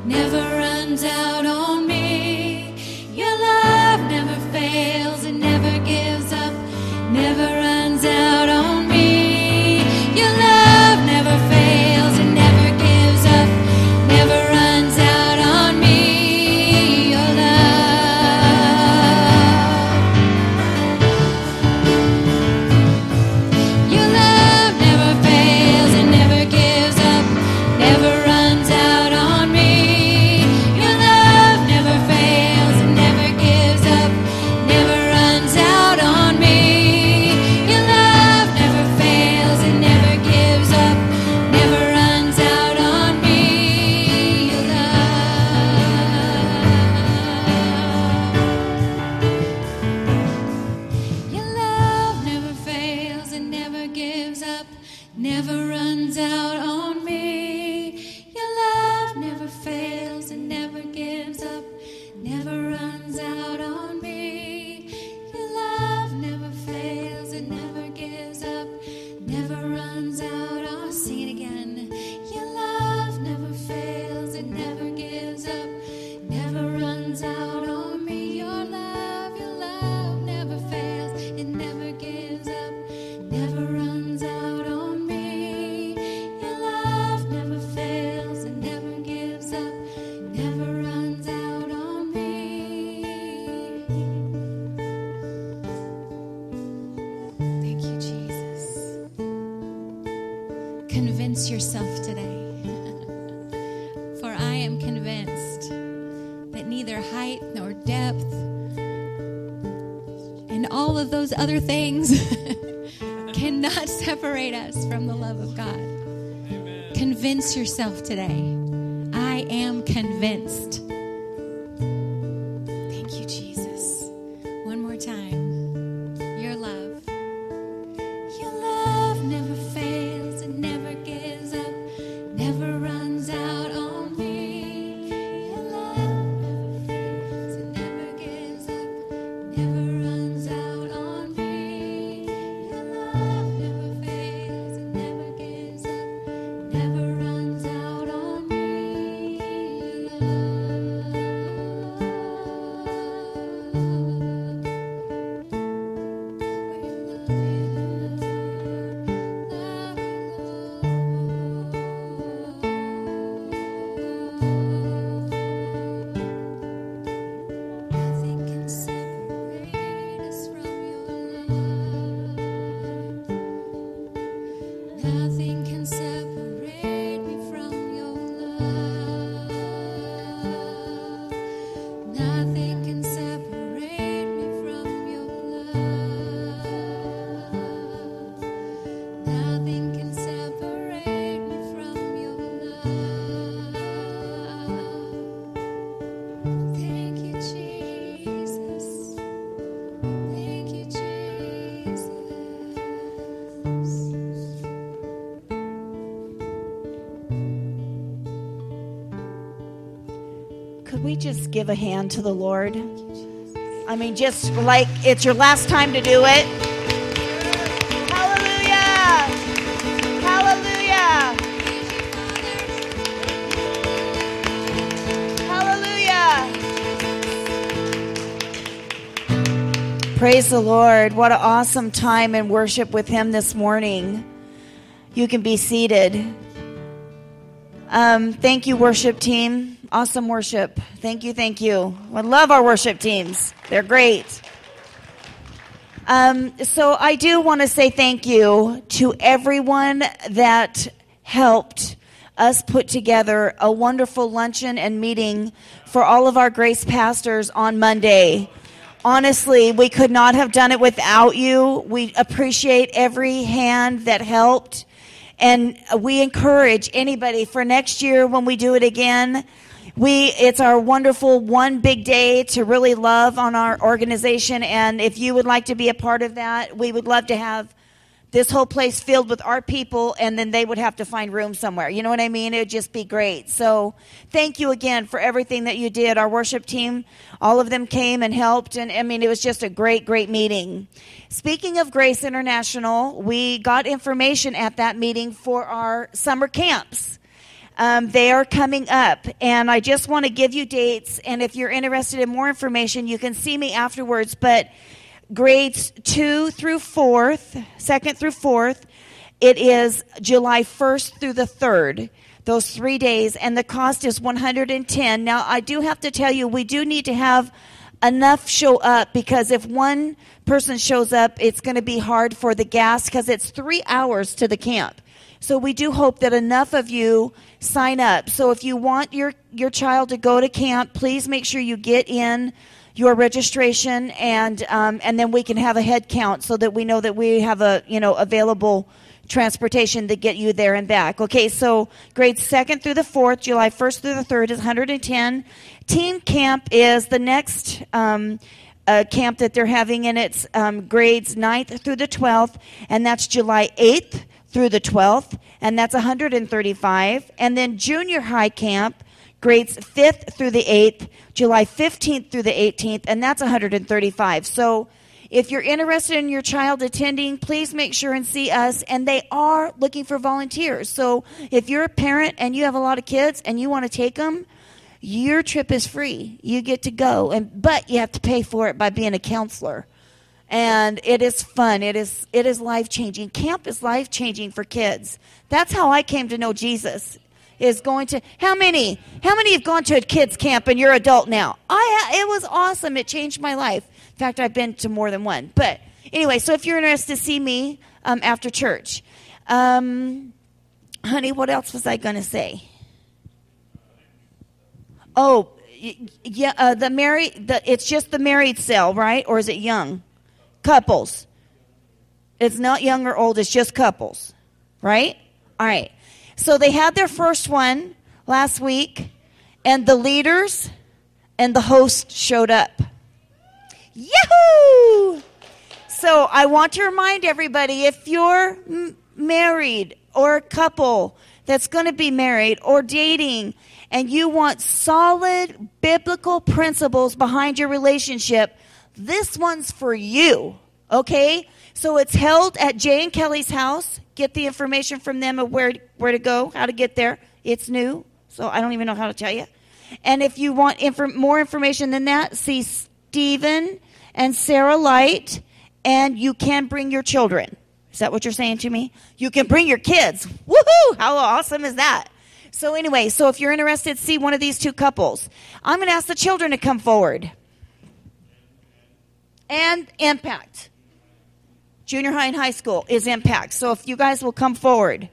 never runs out on me. Your love never fails and never gives up, never runs out on me. Your love never fails and never gives up, never runs out on me. Your love, your love never fails and never gives up, never runs out on me. Your love never fails and never gives up, never runs out on me. Your love never fails and never gives up, never runs out on me. Your love, your love never fails and never gives up, never runs out on me. Your love never fails and never gives up, never runs out on me. Your love never fails and never gives up, never runs out on. Sing it again. Your love never fails and never gives up, never runs out on me. Your love, your love never fails, it never gives up, never runs out on me. Your love never fails and never gives up, never runs out on me. Thank you, Jesus. Convince yourself today. For I am convinced that neither height nor depth and all of those other things cannot separate us from the love of God. Convince yourself today. I am convinced. Thank you, Jesus. One more time. Your love. Your love never fails and never gives up, never runs out on me. Your love never fails and never gives up, never runs out on me. Your love never fails and never gives up, never runs out on me. Your Nothing can separate us from your love. Nothing can separate me from your love. Nothing can separate me from your love. Nothing can separate me from your love. Thank you, Jesus. Thank you, Jesus. Could we just give a hand to the Lord? I mean, just like it's your last time to do it. Hallelujah! Hallelujah! Hallelujah! Praise the Lord. What an awesome time in worship with Him this morning. You can be seated. Um, thank you, worship team. Awesome worship. Thank you, thank you. I love our worship teams. They're great. Um, so I do want to say thank you to everyone that helped us put together a wonderful luncheon and meeting for all of our Grace pastors on Monday. Honestly, we could not have done it without you. We appreciate every hand that helped. And we encourage anybody for next year when we do it again. We it's our wonderful one big day to really love on our organization. And if you would like to be a part of that, we would love to have this whole place filled with our people, and then they would have to find room somewhere. You know what I mean? It would just be great. So thank you again for everything that you did. Our worship team, all of them came and helped. And I mean, it was just a great, great meeting. Speaking of Grace International, we got information at that meeting for our summer camps. Um, they are coming up, and I just want to give you dates, and if you're interested in more information, you can see me afterwards, but grades two through fourth, second through fourth, it is July first through the third, those three days, and the cost is one hundred ten. Now, I do have to tell you, we do need to have enough show up, because if one person shows up, it's going to be hard for the gas, because it's three hours to the camp. So we do hope that enough of you sign up. So if you want your, your child to go to camp, please make sure you get in your registration, and um, and then we can have a head count so that we know that we have a you know available transportation to get you there and back. Okay, so grades second through the fourth, July first through the third is one hundred ten. Teen camp is the next um, uh, camp that they're having, and it's um, grades ninth through the twelfth, and that's July eighth through the twelfth, and that's one hundred thirty-five. And then junior high camp, grades fifth through the eighth, July fifteenth through the eighteenth, and that's one hundred thirty-five. So if you're interested in your child attending, please make sure and see us. And they are looking for volunteers. So if you're a parent and you have a lot of kids and you want to take them, your trip is free. You get to go, and but you have to pay for it by being a counselor. And it is fun. It is it is life-changing. Camp is life-changing for kids. That's how I came to know Jesus. Is going to how many how many have gone to a kids camp and you're adult now? I it was awesome. It changed my life. In fact, I've been to more than one. But anyway, so if you're interested, see me um, after church. Um, honey, what else was I going to say? Oh, yeah, uh, the married. The, it's just the married cell, right? Or is it young couples? It's not young or old. It's just couples, right? All right. So they had their first one last week, and the leaders and the host showed up. Yahoo! So I want to remind everybody, if you're m- married or a couple that's going to be married or dating, and you want solid biblical principles behind your relationship, this one's for you, okay? So it's held at Jay and Kelly's house. Get the information from them of where, where to go, how to get there. It's new, so I don't even know how to tell you. And if you want inf- more information than that, see Stephen and Sarah Light, and you can bring your children. Is that what you're saying to me? You can bring your kids. Woohoo! How awesome is that? So anyway, so if you're interested, see one of these two couples. I'm going to ask the children to come forward. And Impact. Junior high and high school is Impact. So if you guys will come forward.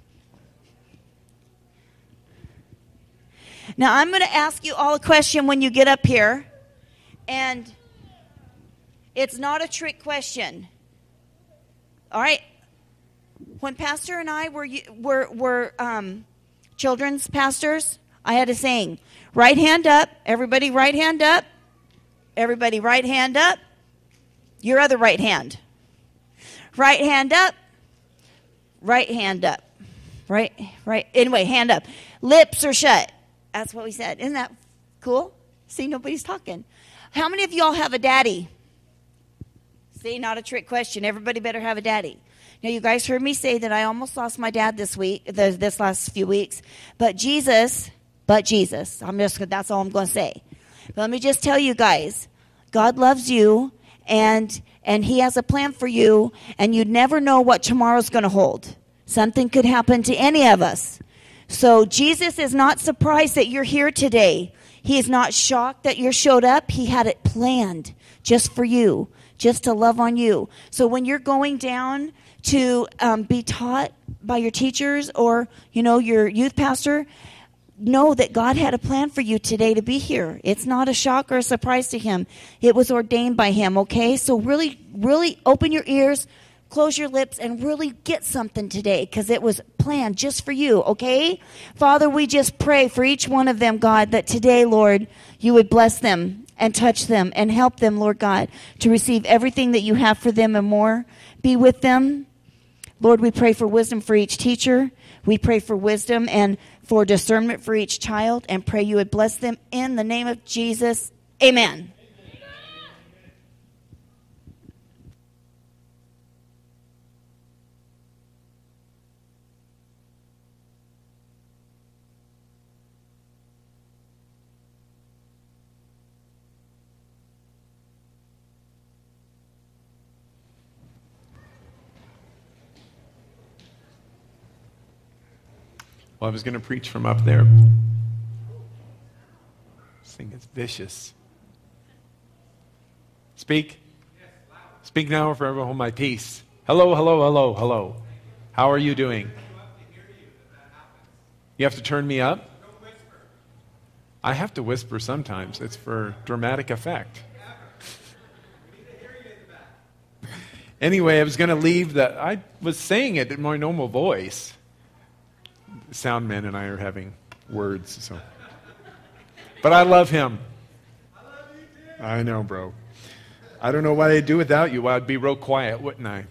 Now I'm going to ask you all a question when you get up here. And it's not a trick question. All right? When Pastor and I were were were um, children's pastors, I had a saying, right hand up, everybody right hand up, everybody right hand up, your other right hand. Right hand up, right hand up, right, right, anyway, hand up. Lips are shut. That's what we said. Isn't that cool? See, nobody's talking. How many of y'all have a daddy? See, not a trick question. Everybody better have a daddy. Now, you guys heard me say that I almost lost my dad this week, the, this last few weeks. But Jesus, but Jesus, I'm just, that's all I'm going to say. But let me just tell you guys, God loves you, and and he has a plan for you, and you never know what tomorrow's going to hold. Something could happen to any of us. So Jesus is not surprised that you're here today. He is not shocked that you showed up. He had it planned just for you, just to love on you. So when you're going down to um, be taught by your teachers or, you know, your youth pastor, know that God had a plan for you today to be here. It's not a shock or a surprise to him. It was ordained by him, okay? So really, really open your ears, close your lips, and really get something today, because it was planned just for you, okay? Father, we just pray for each one of them, God, that today, Lord, you would bless them and touch them and help them, Lord God, to receive everything that you have for them and more. Be with them. Lord, we pray for wisdom for each teacher. We pray for wisdom and for discernment for each child, and pray you would bless them in the name of Jesus. Amen. Well, I was going to preach from up there. This thing is vicious. Speak. Speak now or forever hold my peace. Hello, hello, hello, hello. How are you doing? You have to turn me up? I have to whisper sometimes. It's for dramatic effect. Anyway, I was going to leave that. I was saying it in my normal voice. Sound man and I are having words. So, but I love him. I know, bro. I don't know what I'd do without you. I'd be real quiet, wouldn't I?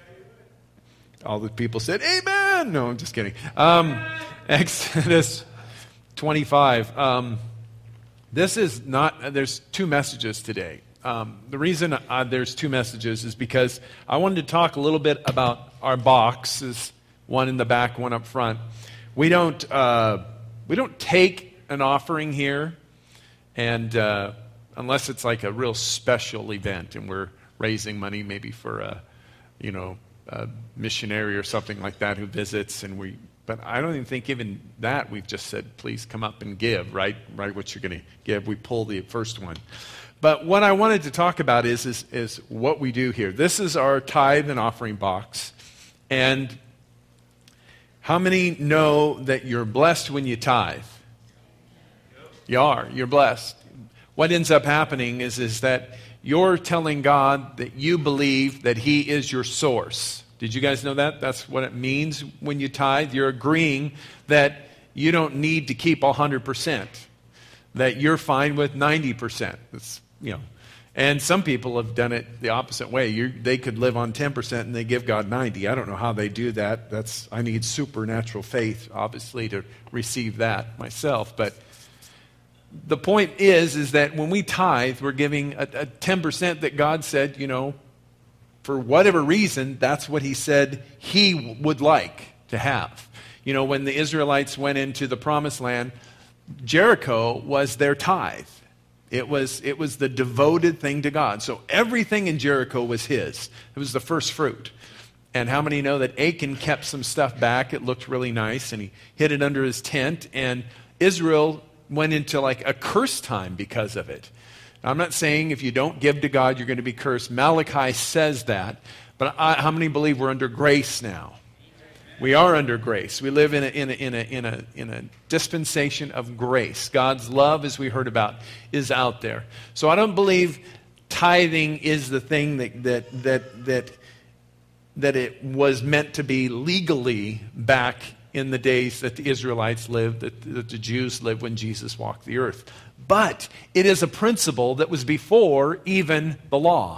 All the people said, amen. No, I'm just kidding. Um, Exodus twenty-five. Um, this is not, there's two messages today. Um, the reason uh, there's two messages is because I wanted to talk a little bit about our boxes, one in the back, one up front. We don't, uh, we don't take an offering here, and uh, unless it's like a real special event and we're raising money maybe for a, you know, a missionary or something like that who visits, and we, but I don't even think even that we've just said, please come up and give, right? Right, what you're going to give. We pull the first one. But what I wanted to talk about is, is, is what we do here. This is our tithe and offering box. And how many know that you're blessed when you tithe? You are. You're blessed. What ends up happening is, is that you're telling God that you believe that He is your source. Did you guys know that? That's what it means when you tithe. You're agreeing that you don't need to keep one hundred percent. That you're fine with ninety percent. That's, you know. And some people have done it the opposite way. You, they could live on ten percent and they give God ninety. I don't know how they do that. That's I need supernatural faith, obviously, to receive that myself. But the point is, is that when we tithe, we're giving a, a ten percent that God said, you know, for whatever reason, that's what He said He would like to have. You know, when the Israelites went into the Promised Land, Jericho was their tithe. It was, it was the devoted thing to God. So everything in Jericho was His. It was the first fruit. And how many know that Achan kept some stuff back? It looked really nice, and he hid it under his tent. And Israel went into like a curse time because of it. Now, I'm not saying if you don't give to God, you're going to be cursed. Malachi says that. But I, how many believe we're under grace now? We are under grace. We live in a, in a, in a, in a, in a dispensation of grace. God's love, as we heard about, is out there. So I don't believe tithing is the thing that that that that, that it was meant to be legally back in the days that the Israelites lived, that, that the Jews lived when Jesus walked the earth. But it is a principle that was before even the law.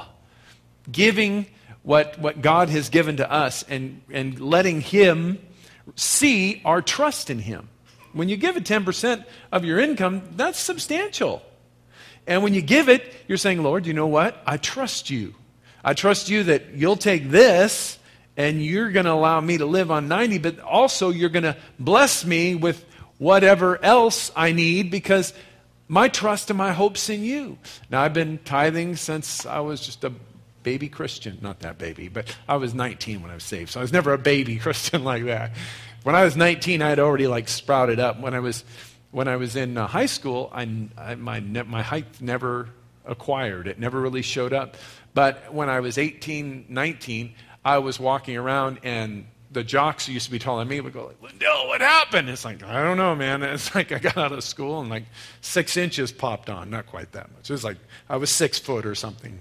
Giving What, what God has given to us and, and letting Him see our trust in Him. When you give it ten percent of your income, that's substantial. And when you give it, you're saying, Lord, you know what? I trust you. I trust you that you'll take this and you're going to allow me to live on ninety, but also you're going to bless me with whatever else I need because my trust and my hope's in you. Now, I've been tithing since I was just a baby Christian. Not that baby, but I was nineteen when I was saved, so I was never a baby Christian like that. When I was nineteen, I had already like sprouted up. When I was when I was in uh, high school, I, I my my height never acquired. It never really showed up. But when I was eighteen, nineteen, I was walking around, and the jocks who used to be taller than me would go like, Lindell, what happened? It's like, I don't know, man. It's like I got out of school and like six inches popped on. Not quite that much. It was like I was six foot or something.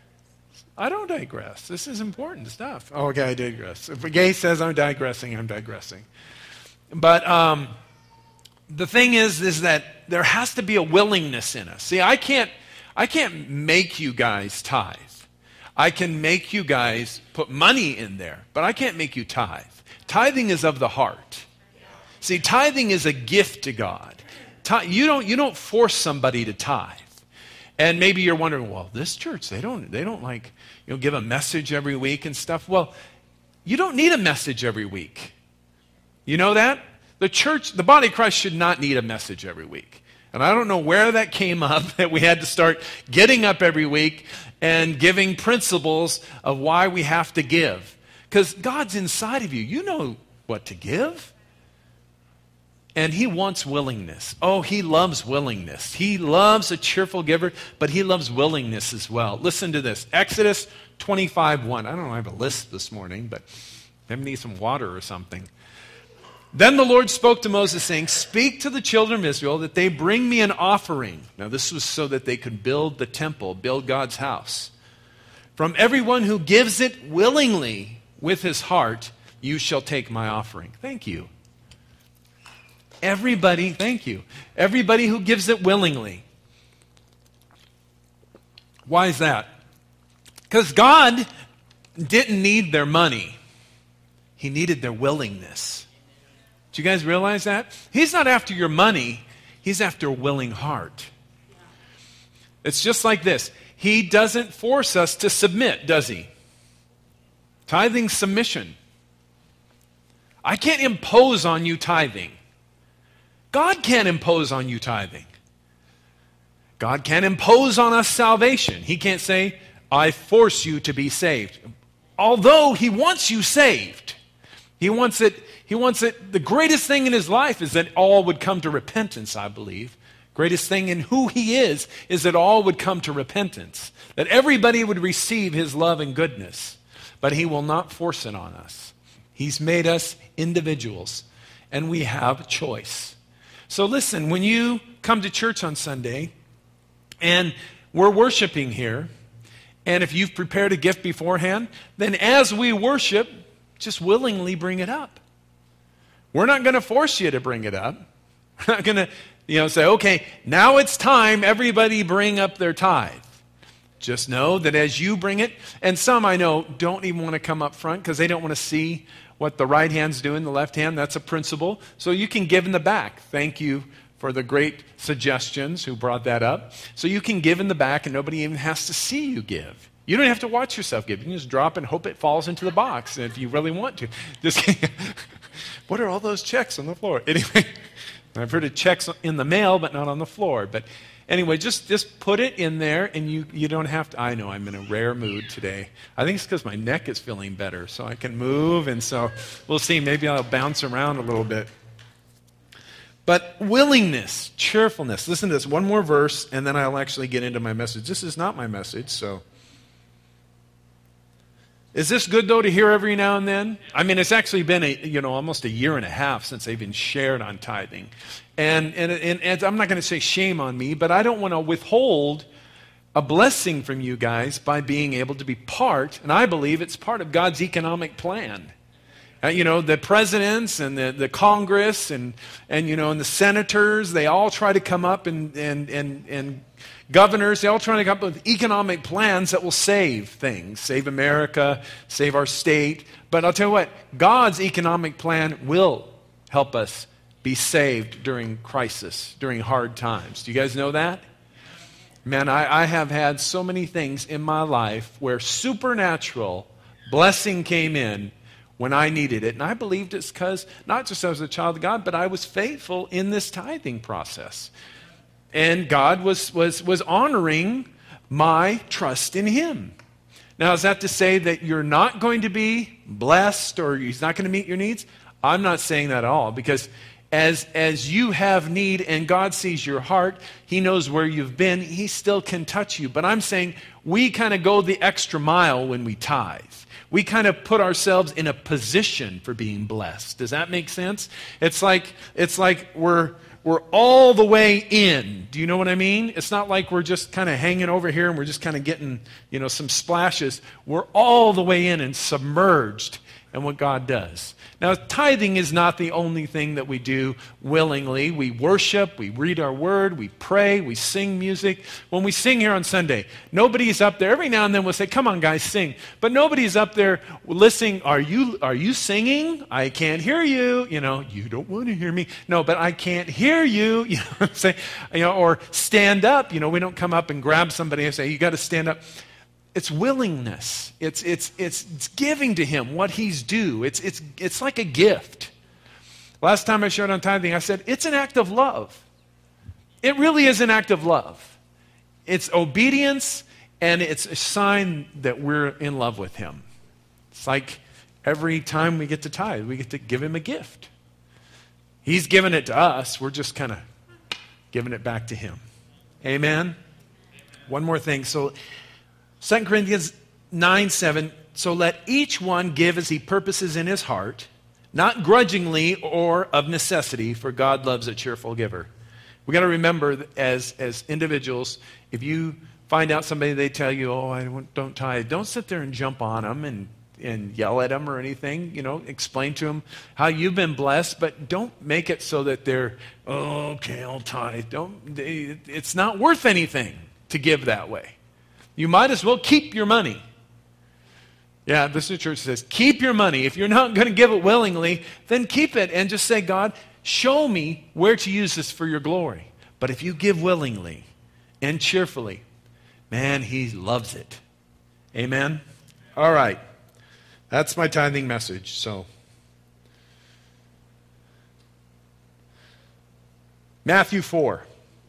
I don't digress. This is important stuff. Oh, okay, I digress. If a gay says I'm digressing, I'm digressing. But um, the thing is, is that there has to be a willingness in us. See, I can't, I can't make you guys tithe. I can make you guys put money in there, but I can't make you tithe. Tithing is of the heart. See, tithing is a gift to God. You don't, you don't force somebody to tithe. And maybe you're wondering, well, this church, they don't, they don't like, you know, give a message every week and stuff. Well, you don't need a message every week. You know that? The church, the body of Christ should not need a message every week. And I don't know where that came up, that we had to start getting up every week and giving principles of why we have to give. Because God's inside of you. You know what to give. And he wants willingness. Oh, he loves willingness. He loves a cheerful giver, but he loves willingness as well. Listen to this. Exodus twenty-five one. I don't know, I have a list this morning, but maybe need some water or something. Then the Lord spoke to Moses, saying, speak to the children of Israel that they bring me an offering. Now this was so that they could build the temple, build God's house. From everyone who gives it willingly with his heart, you shall take my offering. Thank you. Everybody, thank you. Everybody who gives it willingly. Why is that? Because God didn't need their money. He needed their willingness. Do you guys realize that? He's not after your money. He's after a willing heart. It's just like this. He doesn't force us to submit, does he? Tithing submission. I can't impose on you tithing. God can't impose on you tithing. God can't impose on us salvation. He can't say, I force you to be saved. Although he wants you saved. He wants it, he wants it, the greatest thing in his life is that all would come to repentance, I believe. Greatest thing in who he is, is that all would come to repentance. That everybody would receive his love and goodness. But he will not force it on us. He's made us individuals. And we have a choice. So listen, when you come to church on Sunday, and we're worshiping here, and if you've prepared a gift beforehand, then as we worship, just willingly bring it up. We're not going to force you to bring it up. We're not going to, you know, say, okay, now it's time, everybody bring up their tithe. Just know that as you bring it, and some I know don't even want to come up front because they don't want to see what the right hand's doing, the left hand. That's a principle. So you can give in the back. Thank you for the great suggestions who brought that up. So you can give in the back and nobody even has to see you give. You don't have to watch yourself give. You can just drop and hope it falls into the box if you really want to. Just what are all those checks on the floor? Anyway, I've heard of checks in the mail, but not on the floor. But anyway, just, just put it in there, and you, you don't have to. I know I'm in a rare mood today. I think it's because my neck is feeling better, so I can move, and so we'll see. Maybe I'll bounce around a little bit. But willingness, cheerfulness. Listen to this. One more verse, and then I'll actually get into my message. This is not my message, so. Is this good, though, to hear every now and then? I mean, it's actually been, a, you know, almost a year and a half since I've been shared on tithing. And, and, and, and I'm not going to say shame on me, but I don't want to withhold a blessing from you guys by being able to be part, and I believe it's part of God's economic plan. Uh, you know, the presidents and the, the Congress and, and, you know, and the senators, they all try to come up and, and, and, and governors, they all try to come up with economic plans that will save things, save America, save our state. But I'll tell you what, God's economic plan will help us be saved during crisis, during hard times. Do you guys know that? Man, I, I have had so many things in my life where supernatural blessing came in when I needed it. And I believed it's because, not just as a child of God, but I was faithful in this tithing process. And God was, was, was honoring my trust in Him. Now, is that to say that you're not going to be blessed or He's not going to meet your needs? I'm not saying that at all, because as, as you have need and God sees your heart, He knows where you've been, He still can touch you. But I'm saying we kind of go the extra mile when we tithe. We kind of put ourselves in a position for being blessed. Does that make sense? It's like, it's like we're... We're all the way in. Do you know what I mean? It's not like we're just kind of hanging over here and we're just kind of getting, you know, some splashes. We're all the way in and submerged in what God does. Now, tithing is not the only thing that we do willingly. We worship, we read our word, we pray, we sing music. When we sing here on Sunday, nobody's up there. Every now and then we'll say, come on, guys, sing. But nobody's up there listening. Are you, are you singing? I can't hear you. You know, you don't want to hear me. No, but I can't hear you. You know what I'm saying? You know, or stand up. You know, we don't come up and grab somebody and say, you got to stand up. It's willingness. It's, it's, it's, it's giving to Him what He's due. It's, it's, it's like a gift. Last time I shared on tithing, I said, it's an act of love. It really is an act of love. It's obedience, and it's a sign that we're in love with Him. It's like every time we get to tithe, we get to give Him a gift. He's given it to us. We're just kind of giving it back to him. Amen? One more thing. So Second Corinthians nine seven, so let each one give as he purposes in his heart, not grudgingly or of necessity, for God loves a cheerful giver. We got to remember that as, as individuals, if you find out somebody, they tell you, oh, I don't, don't tithe, don't sit there and jump on them and, and yell at them or anything. You know, explain to them how you've been blessed, but don't make it so that they're, oh, okay, I'll tithe. Don't, they, it's not worth anything to give that way. You might as well keep your money. Yeah, this new church says, keep your money. If you're not going to give it willingly, then keep it and just say, God, show me where to use this for your glory. But if you give willingly and cheerfully, man, he loves it. Amen? All right. That's my tithing message. So, Matthew four.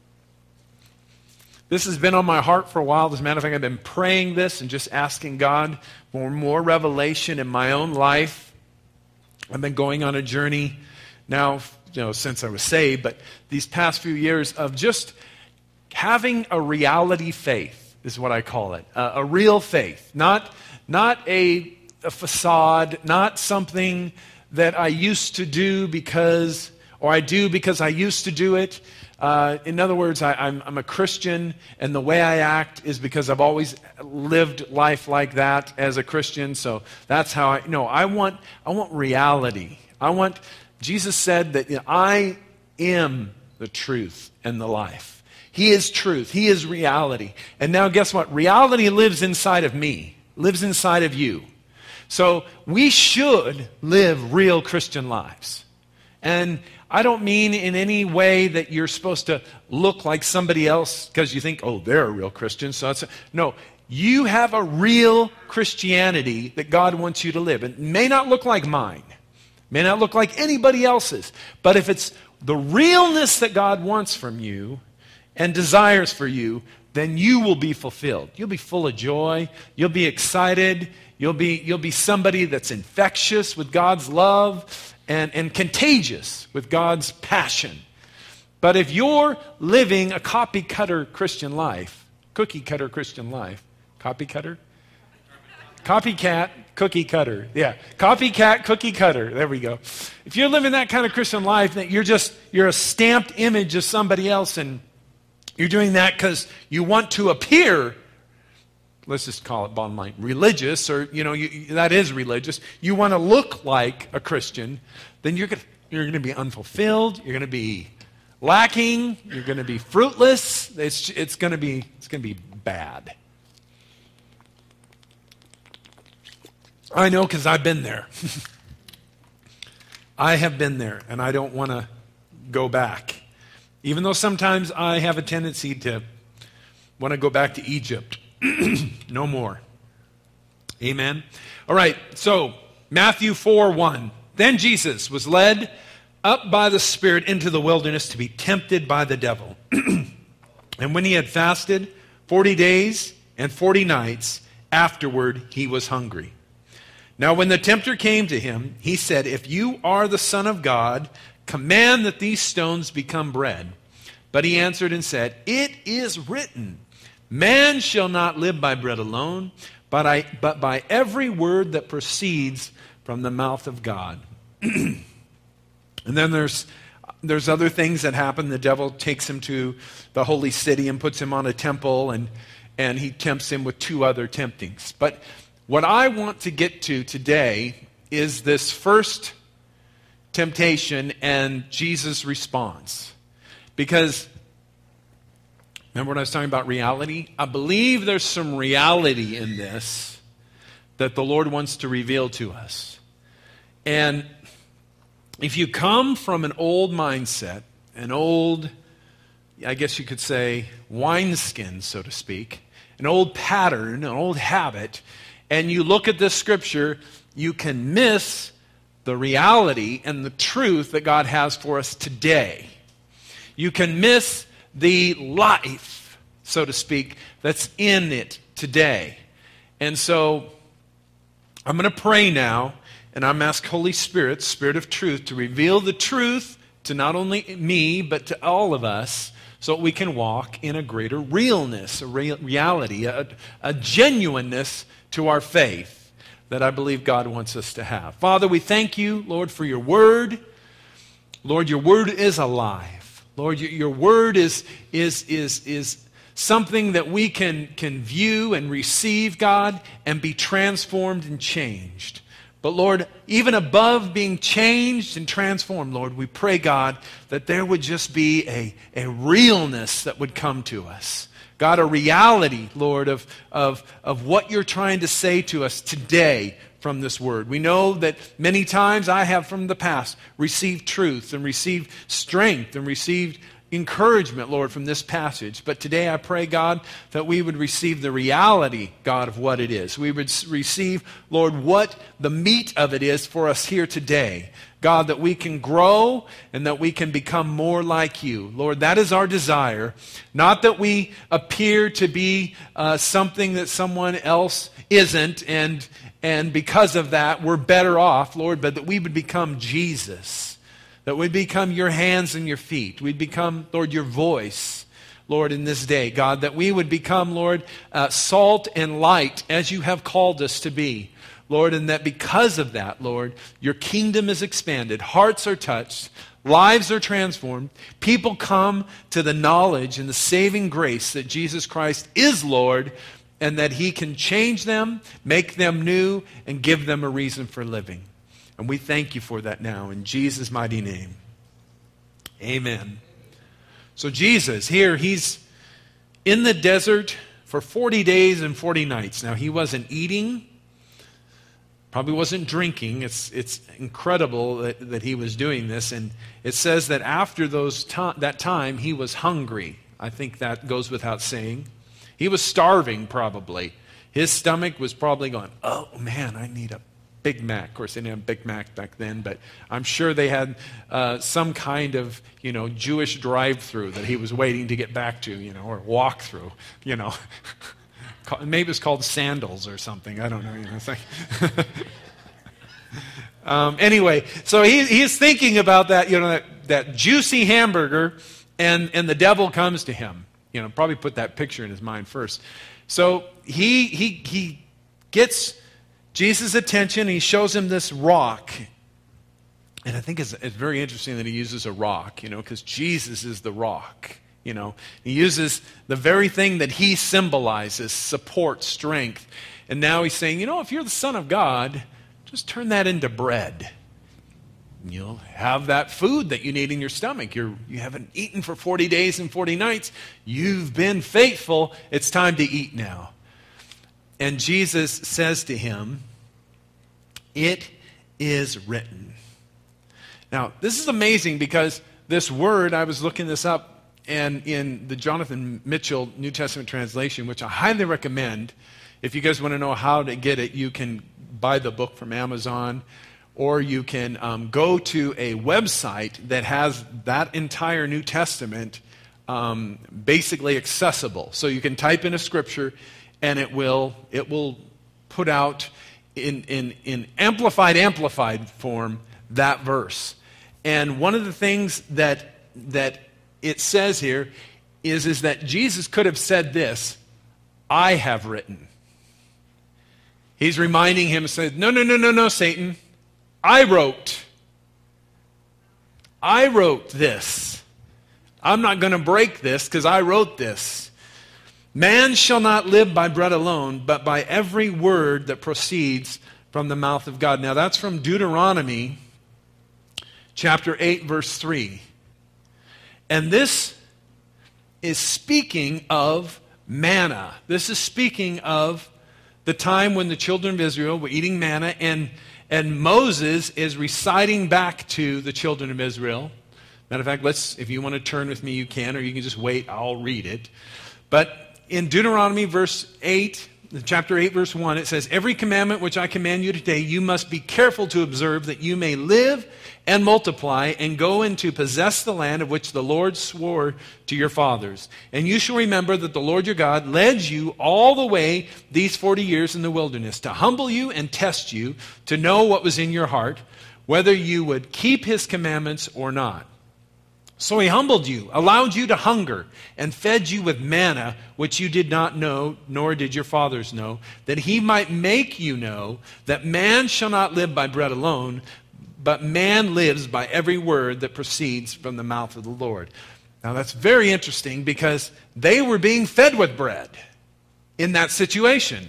This has been on my heart for a while. As a matter of fact, I've been praying this and just asking God for more revelation in my own life. I've been going on a journey now, you know, since I was saved, but these past few years of just having a reality faith is what I call it. Uh, a real faith. Not, not a, a facade, not something that I used to do because, or I do because I used to do it. Uh, in other words, I, I'm, I'm a Christian, and the way I act is because I've always lived life like that as a Christian. So that's how I. No, I want. I want reality. I want. Jesus said that, you know, I am the truth and the life. He is truth. He is reality. And now, guess what? Reality lives inside of me. Lives inside of you. So we should live real Christian lives. And I don't mean in any way that you're supposed to look like somebody else because you think, oh, they're a real Christian. So that's a, no, you have a real Christianity that God wants you to live. It may not look like mine, may not look like anybody else's, but if it's the realness that God wants from you and desires for you, then you will be fulfilled. You'll be full of joy. You'll be excited. You'll be, you'll be somebody that's infectious with God's love. And, and contagious with God's passion. But if you're living a copy cutter Christian life, cookie cutter Christian life, copy cutter? Copycat, cookie cutter. Yeah, copycat, cookie cutter. There we go. If you're living that kind of Christian life, that you're just, you're a stamped image of somebody else, and you're doing that because you want to appear, let's just call it bottom line, religious, or, you know, you, that is religious. You want to look like a Christian, then you're going you're going to be unfulfilled. You're going to be lacking. You're going to be fruitless. It's it's going to be it's going to be bad. I know because I've been there. I have been there, and I don't want to go back. Even though sometimes I have a tendency to want to go back to Egypt. No more. Amen. All right, so Matthew four one. Then Jesus was led up by the Spirit into the wilderness to be tempted by the devil. And when he had fasted forty days and forty nights, afterward he was hungry. Now when the tempter came to him, he said, if you are the Son of God, command that these stones become bread. But he answered and said, it is written, man shall not live by bread alone, but, I, but by every word that proceeds from the mouth of God. And then there's, there's other things that happen. The devil takes him to the holy city and puts him on a temple, and, and he tempts him with two other temptings. But what I want to get to today is this first temptation and Jesus' response. Because remember when I was talking about reality? I believe there's some reality in this that the Lord wants to reveal to us. And if you come from an old mindset, an old, I guess you could say, wineskin, so to speak, an old pattern, an old habit, and you look at this scripture, you can miss the reality and the truth that God has for us today. You can miss the life, so to speak, that's in it today. And so I'm going to pray now, and I'm asking Holy Spirit, Spirit of truth, to reveal the truth to not only me, but to all of us, so that we can walk in a greater realness, a real, reality, a, a genuineness to our faith that I believe God wants us to have. Father, we thank you, Lord, for your word. Lord, your word is alive. Lord, your, your word is, is, is, is something that we can, can view and receive, God, and be transformed and changed. But Lord, even above being changed and transformed, Lord, we pray, God, that there would just be a, a realness that would come to us. God, a reality, Lord, of, of, of what you're trying to say to us today from this word. We know that many times I have from the past received truth and received strength and received encouragement, Lord, from this passage. But today I pray, God, that we would receive the reality, God, of what it is. We would receive, Lord, what the meat of it is for us here today. God, that we can grow and that we can become more like you. Lord, that is our desire. Not that we appear to be uh, something that someone else isn't, and, and because of that we're better off, Lord, but that we would become Jesus. That we'd become your hands and your feet. We'd become, Lord, your voice, Lord, in this day. God, that we would become, Lord, uh, salt and light as you have called us to be. Lord, and that because of that, Lord, your kingdom is expanded. Hearts are touched. Lives are transformed. People come to the knowledge and the saving grace that Jesus Christ is Lord, and that he can change them, make them new, and give them a reason for living. And we thank you for that now in Jesus' mighty name. Amen. So Jesus, here, he's in the desert for forty days and forty nights. Now, he wasn't eating, probably wasn't drinking. It's, it's incredible that, that he was doing this. And it says that after those to- that time, he was hungry. I think that goes without saying. He was starving, probably. His stomach was probably going, oh, man, I need a Big Mac. Of course, they didn't have Big Mac back then, but I'm sure they had uh, some kind of, you know, Jewish drive-through that he was waiting to get back to, you know, or walk-through, you know. Maybe it's called Sandals or something. I don't know. You know, it's like um, anyway, so he, he's thinking about that, you know, that, that juicy hamburger, and, and the devil comes to him. You know, probably put that picture in his mind first. So he he he gets Jesus' attention. He shows him this rock. And I think it's, it's very interesting that he uses a rock, you know, because Jesus is the rock, you know. He uses the very thing that he symbolizes, support, strength. And now he's saying, you know, if you're the Son of God, just turn that into bread. You'll have that food that you need in your stomach. You're, you haven't eaten for forty days and forty nights. You've been faithful. It's time to eat now. And Jesus says to him, it is written. Now, this is amazing because this word, I was looking this up, and in the Jonathan Mitchell New Testament translation, which I highly recommend, if you guys want to know how to get it, you can buy the book from Amazon, or you can um, go to a website that has that entire New Testament um, basically accessible. So you can type in a scripture, and it will it will put out in, in, in amplified, amplified form that verse. And one of the things that that it says here is, is that Jesus could have said this, I have written. He's reminding him, said, no, no, no, no, no, Satan. I wrote. I wrote this. I'm not going to break this because I wrote this. Man shall not live by bread alone, but by every word that proceeds from the mouth of God. Now that's from Deuteronomy chapter eight, verse three. And this is speaking of manna. This is speaking of the time when the children of Israel were eating manna, and And Moses is reciting back to the children of Israel. Matter of fact, let's, if you want to turn with me, you can, or you can just wait, I'll read it. But in Deuteronomy verse eight, chapter eight, verse one, it says, every commandment which I command you today, you must be careful to observe, that you may live and multiply and go in to possess the land of which the Lord swore to your fathers. And you shall remember that the Lord your God led you all the way these forty years in the wilderness to humble you and test you, to know what was in your heart, whether you would keep his commandments or not. So he humbled you, allowed you to hunger, and fed you with manna, which you did not know, nor did your fathers know, that he might make you know that man shall not live by bread alone, but man lives by every word that proceeds from the mouth of the Lord. Now that's very interesting because they were being fed with bread in that situation.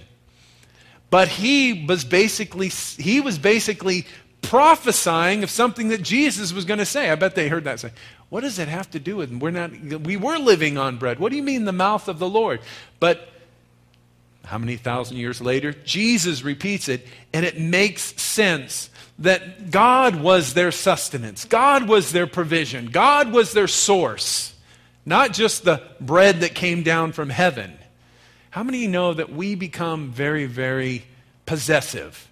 But he was basically he was basically prophesying of something that Jesus was going to say. I bet they heard that say, what does it have to do with, we're not, we were living on bread. What do you mean the mouth of the Lord? But how many thousand years later, Jesus repeats it, and it makes sense that God was their sustenance. God was their provision. God was their source. Not just the bread that came down from heaven. How many know that we become very, very possessive?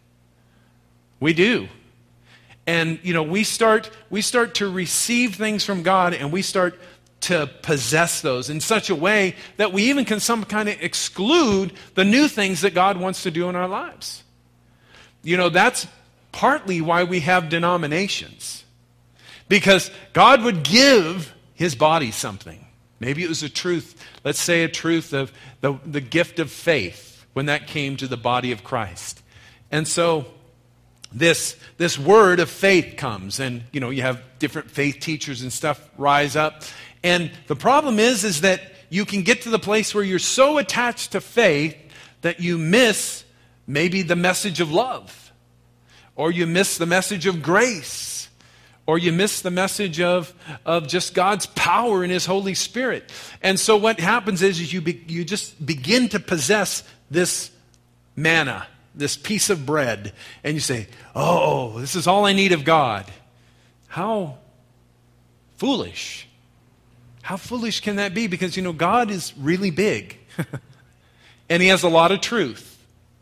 We do. And, you know, we start, we start to receive things from God, and we start to possess those in such a way that we even can some kind of exclude the new things that God wants to do in our lives. You know, that's partly why we have denominations. Because God would give his body something. Maybe it was a truth, let's say a truth of the, the gift of faith when that came to the body of Christ. And so this, this word of faith comes, and you know, you have different faith teachers and stuff rise up. And the problem is, is that you can get to the place where you're so attached to faith that you miss maybe the message of love, or you miss the message of grace, or you miss the message of, of just God's power in his Holy Spirit. And so what happens is, is you, be, you just begin to possess this manna, this piece of bread, and you say, oh, this is all I need of God. How foolish. How foolish can that be? Because, you know, God is really big. And he has a lot of truth.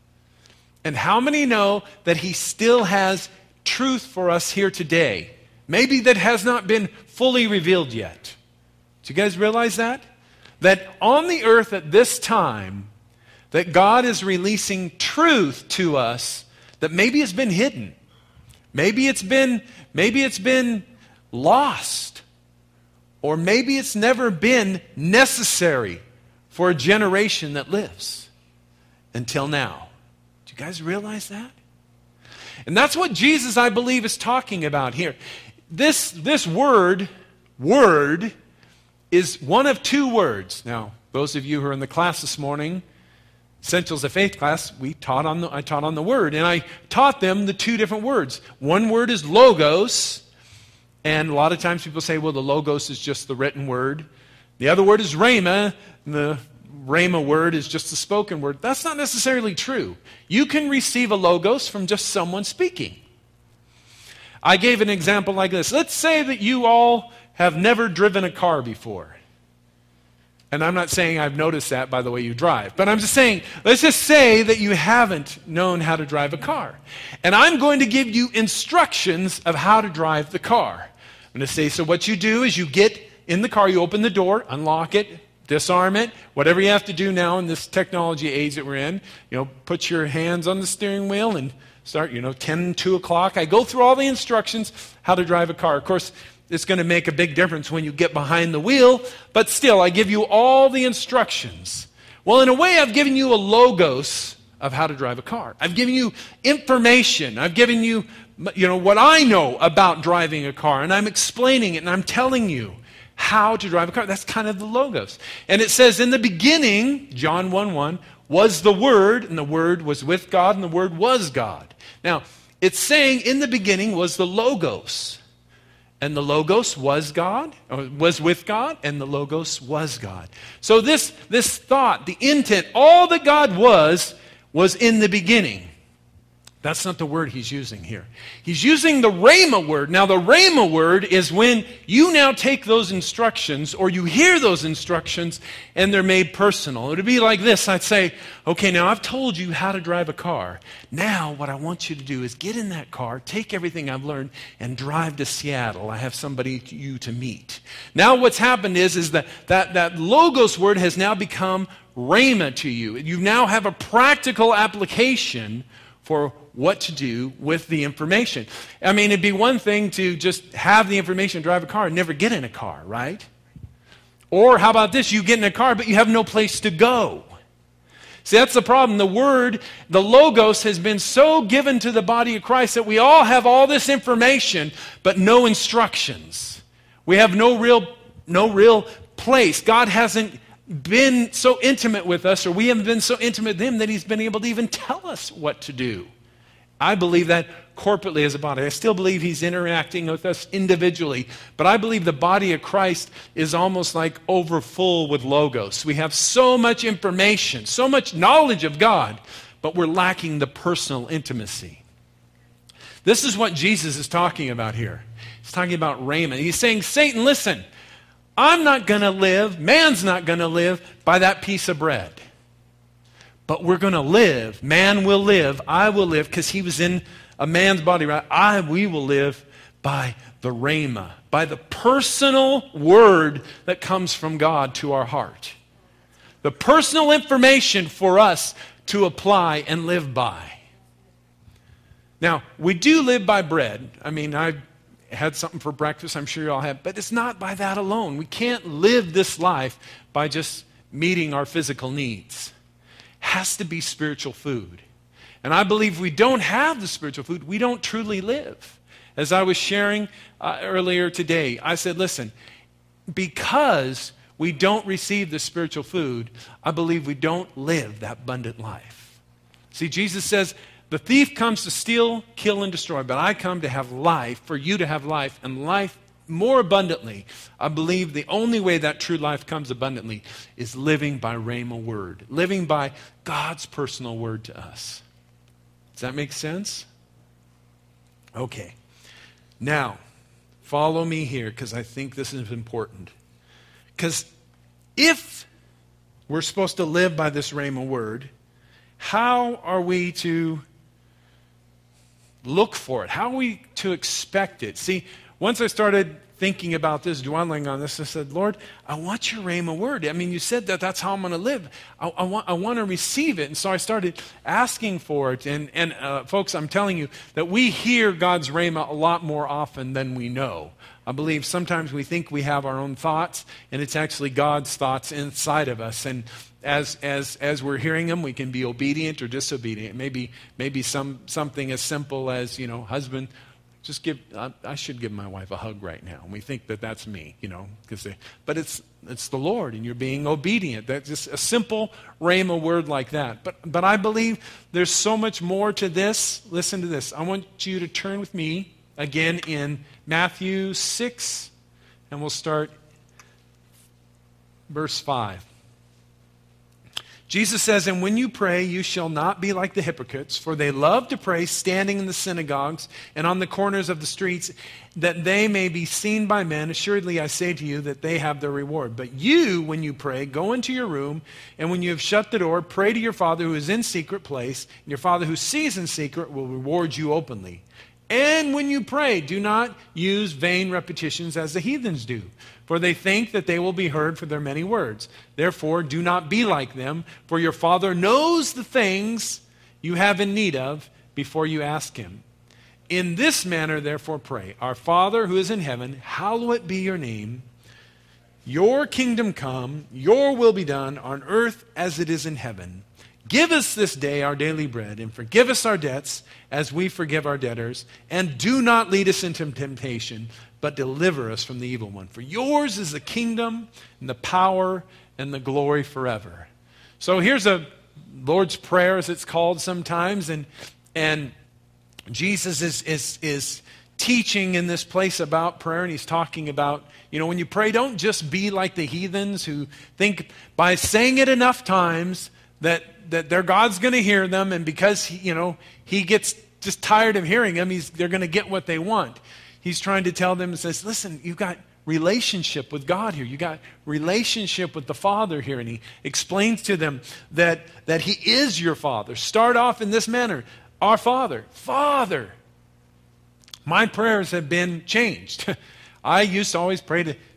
And how many know that he still has truth for us here today? Maybe that has not been fully revealed yet. Do you guys realize that? That on the earth at this time, that God is releasing truth to us that maybe has been hidden. Maybe it's been, maybe it's been lost. Or maybe it's never been necessary for a generation that lives until now. Do you guys realize that? And that's what Jesus, I believe, is talking about here. This, this word, word, is one of two words. Now, those of you who are in the class this morning, Essentials of Faith class, we taught on the, I taught on the word, and I taught them the two different words. One word is logos, and a lot of times people say, well, the logos is just the written word. The other word is rhema, and the rhema word is just the spoken word. That's not necessarily true. You can receive a logos from just someone speaking. I gave an example like this. Let's say that you all have never driven a car before. And I'm not saying I've noticed that by the way you drive. But I'm just saying, let's just say that you haven't known how to drive a car. And I'm going to give you instructions of how to drive the car. I'm going to say, so what you do is you get in the car, you open the door, unlock it, disarm it, whatever you have to do now in this technology age that we're in. You know, put your hands on the steering wheel and start, you know, ten, two o'clock. I go through all the instructions how to drive a car. Of course, it's going to make a big difference when you get behind the wheel, but still, I give you all the instructions. Well, in a way, I've given you a logos of how to drive a car. I've given you information. I've given you, you know, what I know about driving a car, and I'm explaining it, and I'm telling you how to drive a car. That's kind of the logos. And it says, in the beginning, John one one, was the Word, and the Word was with God, and the Word was God. Now, it's saying in the beginning was the logos. And the Logos was God, or was with God, and the Logos was God. So this, this thought, the intent, all that God was, was in the beginning. That's not the word he's using here. He's using the Rhema word. Now the Rhema word is when you now take those instructions, or you hear those instructions, and they're made personal. It would be like this. I'd say, okay, now I've told you how to drive a car. Now what I want you to do is get in that car, take everything I've learned, and drive to Seattle. I have somebody to, you to meet. Now what's happened is, is that, that that Logos word has now become Rhema to you. You now have a practical application for what to do with the information. I mean, it'd be one thing to just have the information, drive a car, and never get in a car, right? Or how about this? You get in a car, but you have no place to go. See, that's the problem. The Word, the Logos, has been so given to the body of Christ that we all have all this information, but no instructions. We have no real, no real place. God hasn't been so intimate with us, or we haven't been so intimate with Him that He's been able to even tell us what to do. I believe that corporately as a body. I still believe He's interacting with us individually, but I believe the body of Christ is almost like overfull with Logos. We have so much information, so much knowledge of God, but we're lacking the personal intimacy. This is what Jesus is talking about here. He's talking about Rhema. He's saying, Satan, listen, I'm not going to live, man's not going to live by that piece of bread. But we're going to live. Man will live. I will live, because he was in a man's body, right? I, we will live by the Rhema, by the personal word that comes from God to our heart. The personal information for us to apply and live by. Now, we do live by bread. I mean, I had something for breakfast, I'm sure you all have, but it's not by that alone. We can't live this life by just meeting our physical needs. It has to be spiritual food. And I believe if we don't have the spiritual food, we don't truly live. As I was sharing uh, earlier today, I said, listen, because we don't receive the spiritual food, I believe we don't live that abundant life. See, Jesus says, the thief comes to steal, kill, and destroy, but I come to have life, for you to have life, and life more abundantly. I believe the only way that true life comes abundantly is living by Rhema word, living by God's personal word to us. Does that make sense? Okay. Now, follow me here, because I think this is important. Because if we're supposed to live by this Rhema word, how are we to look for it? How are we to expect it? See, once I started thinking about this, dwelling on this, I said, Lord, I want your Rhema word. I mean, you said that that's how I'm going to live. I, I, want, I want to receive it. And so I started asking for it. And, and uh, folks, I'm telling you that we hear God's Rhema a lot more often than we know. I believe sometimes we think we have our own thoughts, and it's actually God's thoughts inside of us. And as as as we're hearing them, we can be obedient or disobedient. Maybe maybe some something as simple as, you know, husband, just give. I, I should give my wife a hug right now. And we think that that's me, you know, because they. But it's it's the Lord, and you're being obedient. That's just a simple Rhema word like that. But but I believe there's so much more to this. Listen to this. I want you to turn with me again in Matthew six, and we'll start verse five. Jesus says, and when you pray, you shall not be like the hypocrites, for they love to pray standing in the synagogues and on the corners of the streets, that they may be seen by men. Assuredly, I say to you that they have their reward. But you, when you pray, go into your room, and when you have shut the door, pray to your Father who is in secret place, and your Father who sees in secret will reward you openly. And when you pray, do not use vain repetitions as the heathens do, for they think that they will be heard for their many words. Therefore, do not be like them, for your Father knows the things you have in need of before you ask Him. In this manner, therefore, pray. Our Father who is in heaven, hallowed be your name. Your kingdom come, your will be done on earth as it is in heaven. Give us this day our daily bread, and forgive us our debts as we forgive our debtors. And do not lead us into temptation, but deliver us from the evil one. For yours is the kingdom, and the power, and the glory forever. So here's a Lord's Prayer, as it's called sometimes. And, and Jesus is, is, is teaching in this place about prayer, and He's talking about, you know, when you pray, don't just be like the heathens who think by saying it enough times that that their God's going to hear them, and because he, you know he gets just tired of hearing them, he's, they're going to get what they want. He's trying to tell them and says, listen, you've got relationship with God here. You got relationship with the Father here. And He explains to them that, that He is your Father. Start off in this manner. Our Father. Father. My prayers have been changed. I used to always pray to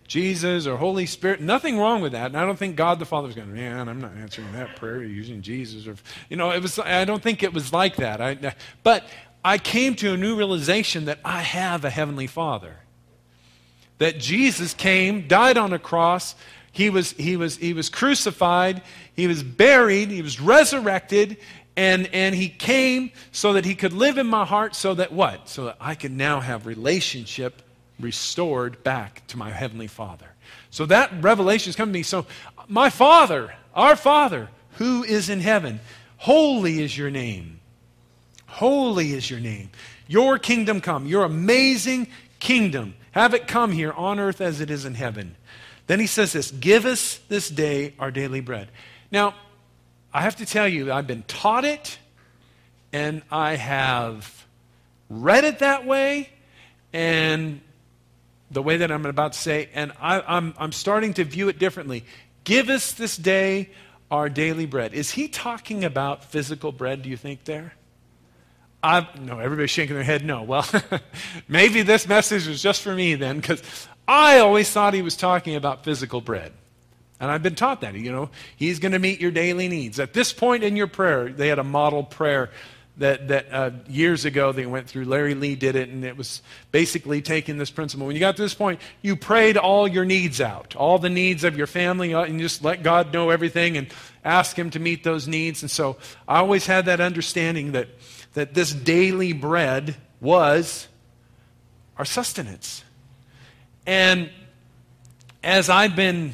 Jesus or Holy Spirit. Nothing wrong with that. And I don't think God the Father was going, man, I'm not answering that prayer using Jesus. Or, you know, it was. I don't think it was like that. I, but I came to a new realization that I have a Heavenly Father. That Jesus came, died on a cross. He was, he was, he was crucified. He was buried. He was resurrected. And, and he came so that he could live in my heart so that what? So that I could now have relationship restored back to my Heavenly Father. So that revelation has come to me. So my Father, our Father, who is in heaven, holy is your name. Holy is your name. Your kingdom come. Your amazing kingdom. Have it come here on earth as it is in heaven. Then he says this, give us this day our daily bread. Now, I have to tell you, I've been taught it, and I have read it that way, and the way that I'm about to say, and I, I'm, I'm starting to view it differently. Give us this day our daily bread. Is he talking about physical bread, do you think, there? I've, no, everybody's shaking their head no. Well, maybe this message was just for me then, because I always thought he was talking about physical bread. And I've been taught that, you know, he's going to meet your daily needs. At this point in your prayer, they had a model prayer that, that uh, years ago they went through. Larry Lee did it, and it was basically taking this principle. When you got to this point, you prayed all your needs out, all the needs of your family, and just let God know everything and ask him to meet those needs. And so I always had that understanding that that this daily bread was our sustenance. And as I've been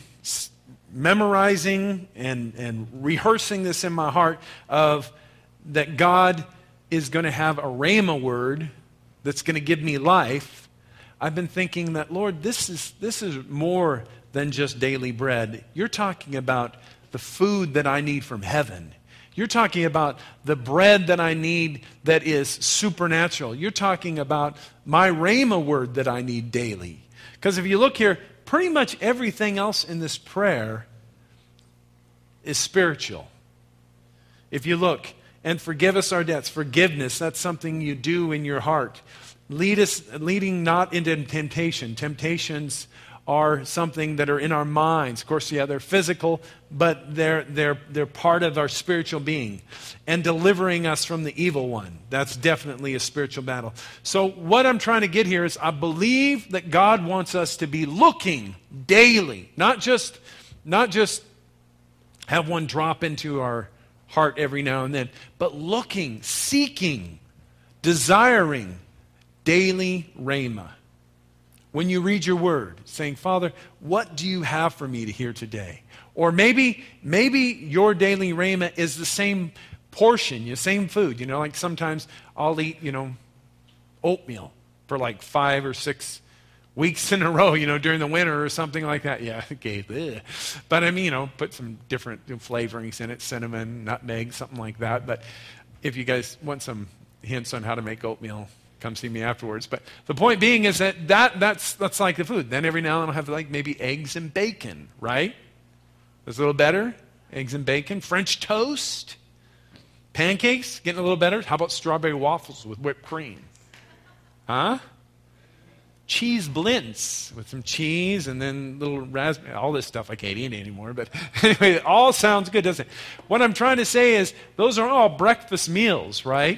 memorizing and, and rehearsing this in my heart of that God is going to have a rhema word that's going to give me life, I've been thinking that, Lord, this is, this is more than just daily bread. You're talking about the food that I need from heaven. You're talking about the bread that I need that is supernatural. You're talking about my rhema word that I need daily. Because if you look here, pretty much everything else in this prayer is spiritual. If you look, and forgive us our debts. Forgiveness, that's something you do in your heart. Lead us, leading not into temptation. Temptations are something that are in our minds. Of course, yeah, they're physical, but they're, they're, they're part of our spiritual being. And delivering us from the evil one. That's definitely a spiritual battle. So what I'm trying to get here is I believe that God wants us to be looking daily. Not just, not just have one drop into our heart every now and then, but looking, seeking, desiring daily rhema. When you read your word, saying, Father, what do you have for me to hear today? Or maybe maybe your daily rhema is the same portion, the same food. You know, like sometimes I'll eat, you know, oatmeal for like five or six weeks in a row, you know, during the winter or something like that. Yeah, okay. Ugh. But I mean, you know, put some different flavorings in it, cinnamon, nutmeg, something like that. But if you guys want some hints on how to make oatmeal, come see me afterwards. But the point being is that, that that's that's like the food. Then every now and then I'll have like maybe eggs and bacon, right? That's a little better. Eggs and bacon. French toast. Pancakes, getting a little better. How about strawberry waffles with whipped cream? Huh? Cheese blintz with some cheese and then little raspberry. All this stuff I can't eat anymore. But anyway, it all sounds good, doesn't it? What I'm trying to say is those are all breakfast meals, right?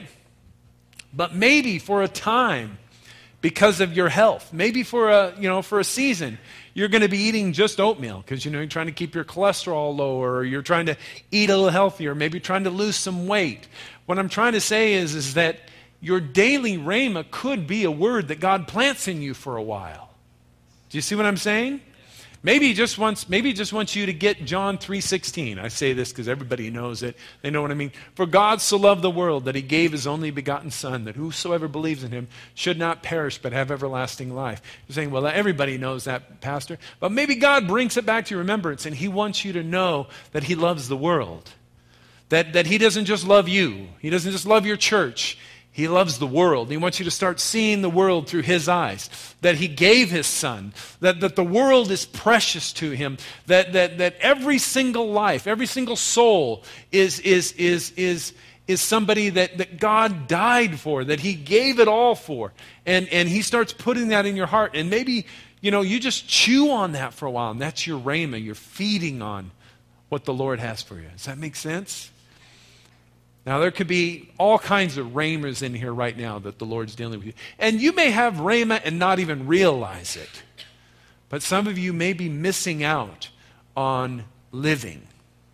But maybe for a time, because of your health, maybe for a you know for a season, you're going to be eating just oatmeal because you know you're trying to keep your cholesterol lower, or you're trying to eat a little healthier, maybe trying to lose some weight. What I'm trying to say is is that your daily rhema could be a word that God plants in you for a while. Do you see what I'm saying? Maybe he just wants, maybe he just wants you to get John three sixteen. I say this because everybody knows it. They know what I mean. For God so loved the world that he gave his only begotten Son, that whosoever believes in him should not perish but have everlasting life. You're saying, well, everybody knows that, Pastor. But maybe God brings it back to your remembrance, and he wants you to know that he loves the world. That, that he doesn't just love you. He doesn't just love your church. He loves the world. He wants you to start seeing the world through his eyes. That he gave his Son. That, that the world is precious to him. That, that, that every single life, every single soul is, is, is, is, is somebody that, that God died for. That he gave it all for. And, and he starts putting that in your heart. And maybe you know, you just chew on that for a while, and that's your rhema. You're feeding on what the Lord has for you. Does that make sense? Now, there could be all kinds of rhemas in here right now that the Lord's dealing with you. And you may have rhema and not even realize it. But some of you may be missing out on living.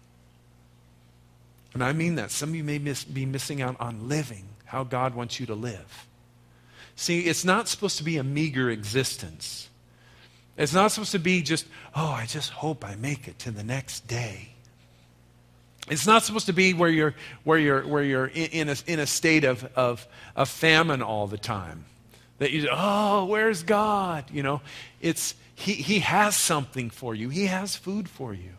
And I mean that. Some of you may miss, be missing out on living how God wants you to live. See, it's not supposed to be a meager existence. It's not supposed to be just, oh, I just hope I make it to the next day. It's not supposed to be where you're where you're where you're in, in a in a state of, of of famine all the time. That you, oh, where's God? You know, it's he he has something for you. He has food for you.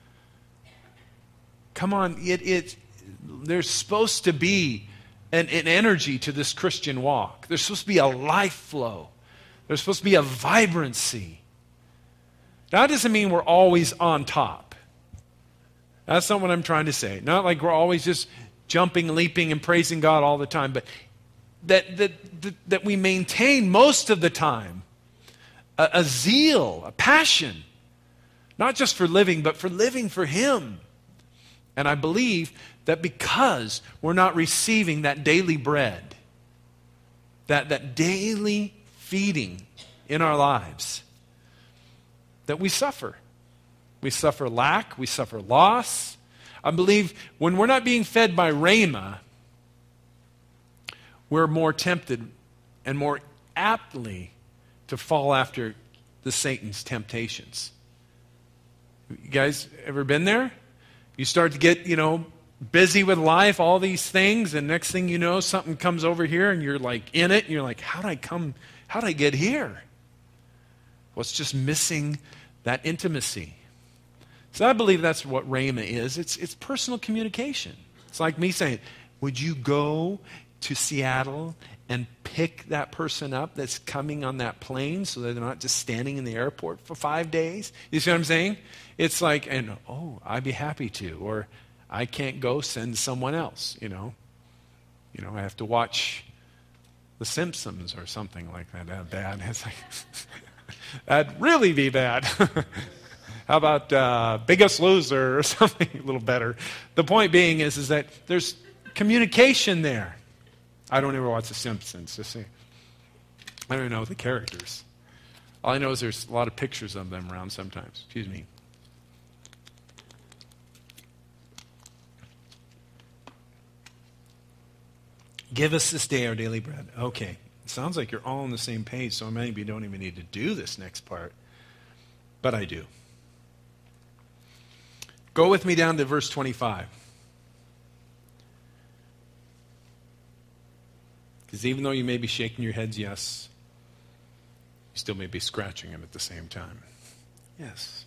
Come on, it it there's supposed to be an, an energy to this Christian walk. There's supposed to be a life flow. There's supposed to be a vibrancy. That doesn't mean we're always on top. That's not what I'm trying to say. Not like we're always just jumping, leaping, and praising God all the time, but that that that, that we maintain most of the time a, a zeal, a passion, not just for living, but for living for Him. And I believe that because we're not receiving that daily bread, that, that daily feeding in our lives, that we suffer. We suffer lack, we suffer loss. I believe when we're not being fed by rhema, we're more tempted and more aptly to fall after the Satan's temptations. You guys ever been there? You start to get, you know, busy with life, all these things, and next thing you know, something comes over here and you're like in it, and you're like, how did I come, how did I get here? Well, it's just missing that intimacy. So I believe that's what rhema is. It's, it's personal communication. It's like me saying, would you go to Seattle and pick that person up that's coming on that plane so that they're not just standing in the airport for five days? You see what I'm saying? It's like, and oh, I'd be happy to. Or I can't go, send someone else, you know. You know, I have to watch The Simpsons or something like that. That bad. It's like, that'd really be bad. How about uh, Biggest Loser or something a little better? The point being is, is that there's communication there. I don't ever watch The Simpsons. To see. I don't even know the characters. All I know is there's a lot of pictures of them around sometimes. Excuse me. Give us this day our daily bread. Okay. It sounds like you're all on the same page, so maybe you don't even need to do this next part. But I do. Go with me down to verse twenty-five. Because even though you may be shaking your heads, yes, you still may be scratching them at the same time. Yes.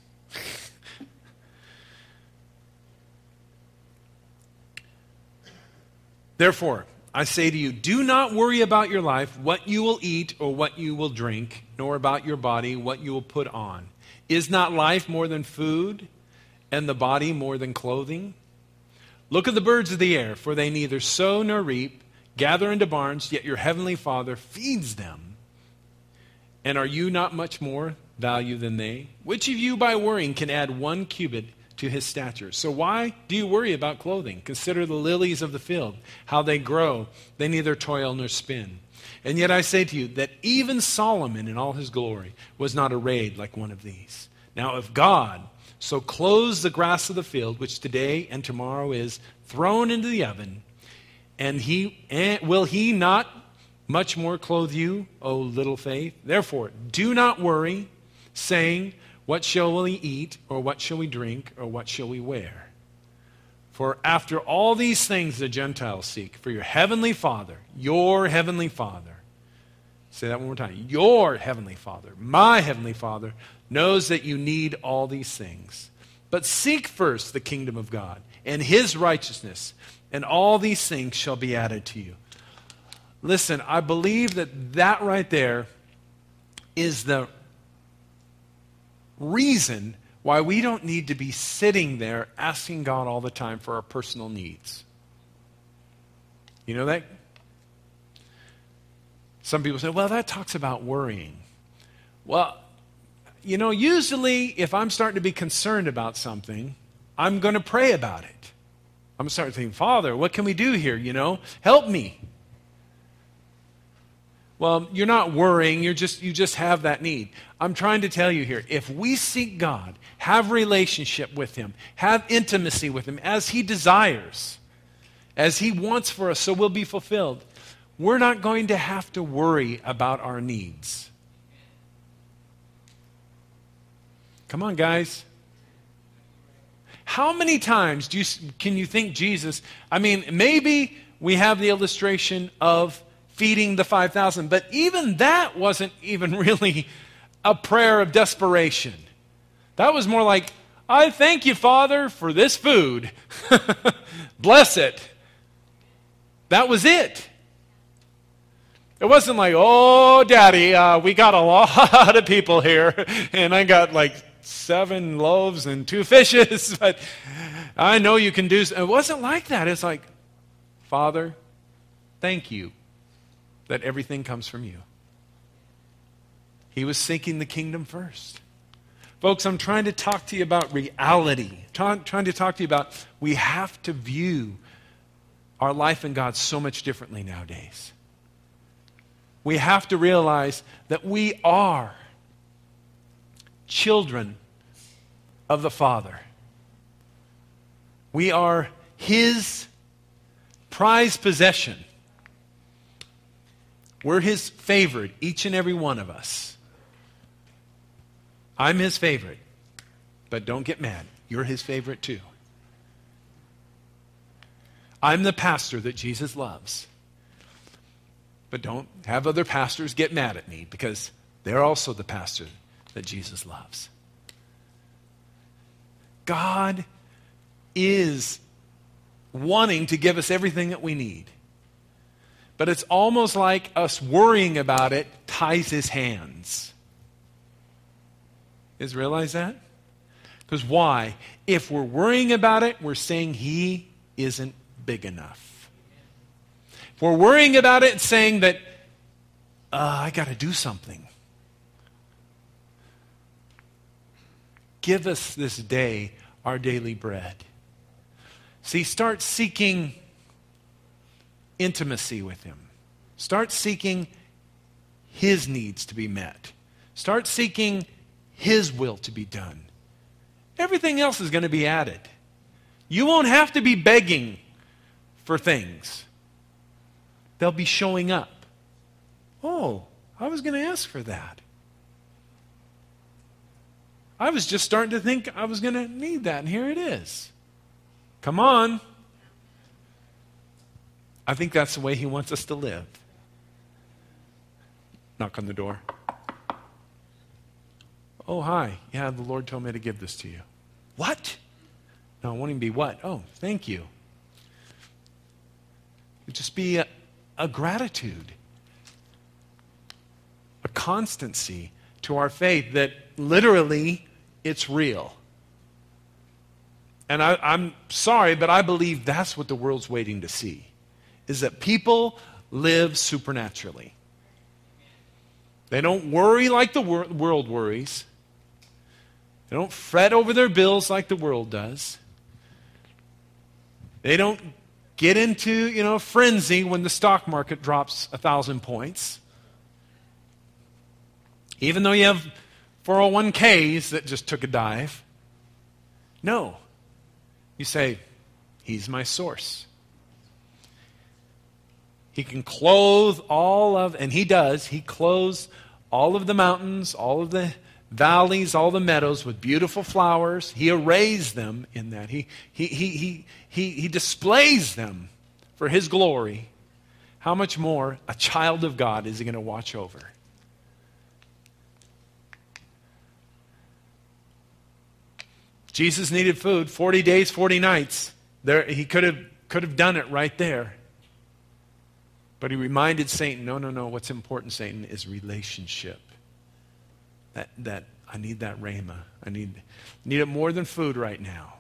Therefore, I say to you, do not worry about your life, what you will eat or what you will drink, nor about your body, what you will put on. Is not life more than food, and the body more than clothing? Look at the birds of the air, for they neither sow nor reap, gather into barns, yet your heavenly Father feeds them. And are you not much more value than they? Which of you by worrying can add one cubit to his stature? So why do you worry about clothing? Consider the lilies of the field, how they grow. They neither toil nor spin. And yet I say to you that even Solomon in all his glory was not arrayed like one of these. Now if God so clothes the grass of the field, which today and tomorrow is thrown into the oven, and he and will he not much more clothe you, O little faith? Therefore, do not worry, saying, what shall we eat, or what shall we drink, or what shall we wear? For after all these things the Gentiles seek, for your heavenly Father, your heavenly Father, say that one more time, your heavenly Father, my heavenly Father, knows that you need all these things. But seek first the kingdom of God and his righteousness, and all these things shall be added to you. Listen, I believe that that right there is the reason why we don't need to be sitting there asking God all the time for our personal needs. You know that? Some people say, well, that talks about worrying. Well, you know, usually if I'm starting to be concerned about something, I'm going to pray about it. I'm starting thinking, Father, what can we do here? You know, help me. Well, you're not worrying, you're just, you just have that need. I'm trying to tell you here, if we seek God, have relationship with Him, have intimacy with Him as He desires, as He wants for us, so we'll be fulfilled, we're not going to have to worry about our needs. Come on, guys. How many times do you, can you think Jesus, I mean, maybe we have the illustration of feeding the five thousand, but even that wasn't even really a prayer of desperation. That was more like, I thank you, Father, for this food. Bless it. That was it. It wasn't like, oh, Daddy, uh, we got a lot of people here, and I got like seven loaves and two fishes, but I know you can do. It wasn't like that. It's like, Father, thank you that everything comes from you. He was seeking the kingdom first. Folks, I'm trying to talk to you about reality. Trying, trying to talk to you about we have to view our life in God so much differently nowadays. We have to realize that we are children of the Father. We are His prized possession. We're His favorite, each and every one of us. I'm His favorite, but don't get mad. You're His favorite too. I'm the pastor that Jesus loves. But don't have other pastors get mad at me because they're also the pastor that Jesus loves. God is wanting to give us everything that we need. But it's almost like us worrying about it ties His hands. You guys realize that? Because why? If we're worrying about it, we're saying He isn't big enough. If we're worrying about it, it's saying that uh, I got to do something. Give us this day our daily bread. See, start seeking intimacy with Him. Start seeking His needs to be met. Start seeking His will to be done. Everything else is going to be added. You won't have to be begging for things. They'll be showing up. Oh, I was going to ask for that. I was just starting to think I was going to need that, and here it is. Come on. I think that's the way He wants us to live. Knock on the door. Oh, hi. Yeah, the Lord told me to give this to you. What? No, I won't even be what? Oh, thank you. It'd just be a, a gratitude, a constancy to our faith that literally it's real. And I, I'm sorry, but I believe that's what the world's waiting to see, is that people live supernaturally. They don't worry like the wor- world worries. They don't fret over their bills like the world does. They don't get into, you know, frenzy when the stock market drops a thousand points. Even though you have four oh one k's that just took a dive. No. You say, He's my source. He can clothe all of, and He does, He clothes all of the mountains, all of the valleys, all the meadows with beautiful flowers. He arrays them in that. He, he, he, he, he, he displays them for His glory. How much more a child of God is He going to watch over? Jesus needed food, forty days, forty nights. There, he could have, could have done it right there. But He reminded Satan, no, no, no, what's important, Satan, is relationship. That, that I need that rhema. I need, need it more than food right now.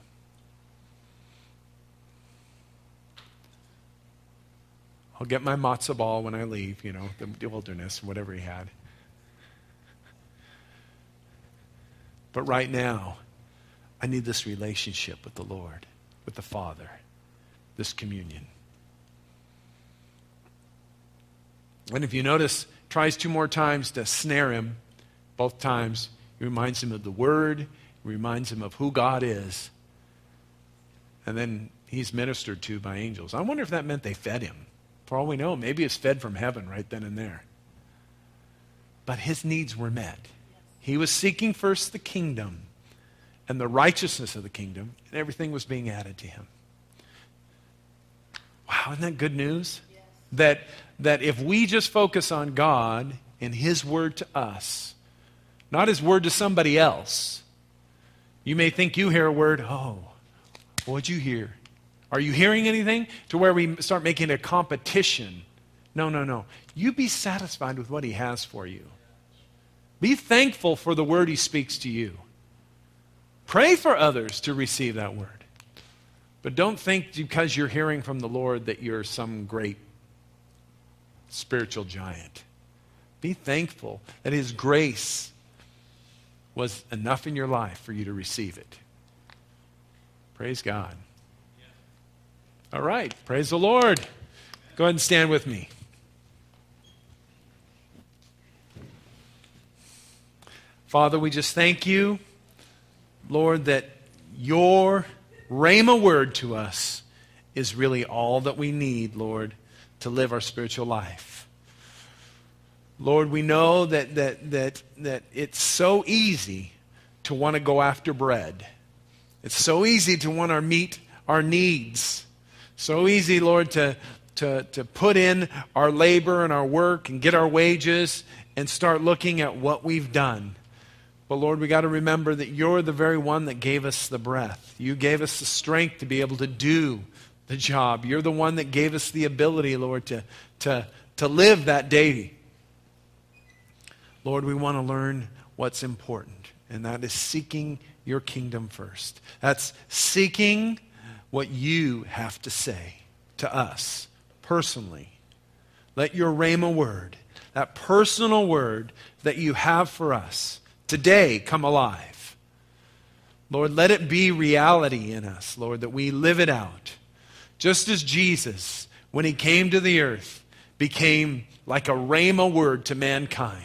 I'll get my matzo ball when I leave, you know, the wilderness, whatever he had. But right now, I need this relationship with the Lord, with the Father, this communion. And if you notice, tries two more times to snare him. Both times, he reminds him of the Word, he reminds him of who God is. And then he's ministered to by angels. I wonder if that meant they fed him. For all we know, maybe it's fed from heaven right then and there. But his needs were met. He was seeking first the kingdom and the righteousness of the kingdom, and everything was being added to him. Wow, isn't that good news? Yes. That, that if we just focus on God and his word to us, not his word to somebody else, you may think you hear a word, oh, what'd you hear? Are you hearing anything? To where we start making a competition. No, no, no. You be satisfied with what he has for you. Be thankful for the word he speaks to you. Pray for others to receive that word. But don't think because you're hearing from the Lord that you're some great spiritual giant. Be thankful that his grace was enough in your life for you to receive it. Praise God. All right. Praise the Lord. Go ahead and stand with me. Father, we just thank you, Lord, that your rhema word to us is really all that we need, Lord, to live our spiritual life. Lord, we know that that that that it's so easy to want to go after bread. It's so easy to want to meet our needs. So easy, Lord, to, to, to put in our labor and our work and get our wages and start looking at what we've done. But Lord, we got to remember that you're the very one that gave us the breath. You gave us the strength to be able to do the job. You're the one that gave us the ability, Lord, to, to, to live that day. Lord, we want to learn what's important, and that is seeking your kingdom first. That's seeking what you have to say to us personally. Let your rhema word, that personal word that you have for us today, come alive. Lord, let it be reality in us, Lord, that we live it out. Just as Jesus, when he came to the earth, became like a rhema word to mankind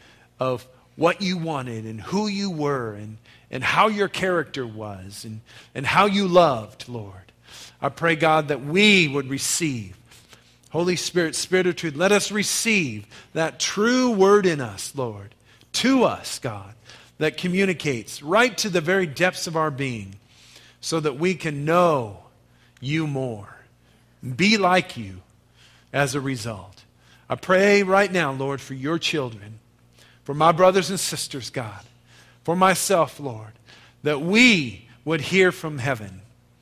of what you wanted and who you were and, and how your character was and, and how you loved, Lord. I pray, God, that we would receive. Holy Spirit, Spirit of truth, let us receive that true word in us, Lord, to us, God, that communicates right to the very depths of our being so that we can know you more, be like you as a result. I pray right now, Lord, for your children, for my brothers and sisters, God, for myself, Lord, that we would hear from heaven.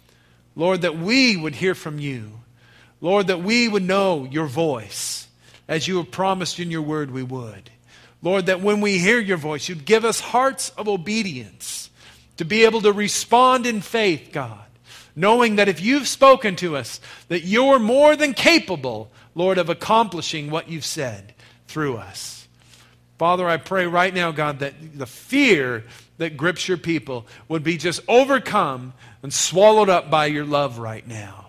Lord, that we would hear from you. Lord, that we would know your voice as you have promised in your word we would. Lord, that when we hear your voice, you'd give us hearts of obedience to be able to respond in faith, God, knowing that if you've spoken to us, that you're more than capable, Lord, of accomplishing what you've said through us. Father, I pray right now, God, that the fear that grips your people would be just overcome and swallowed up by your love right now.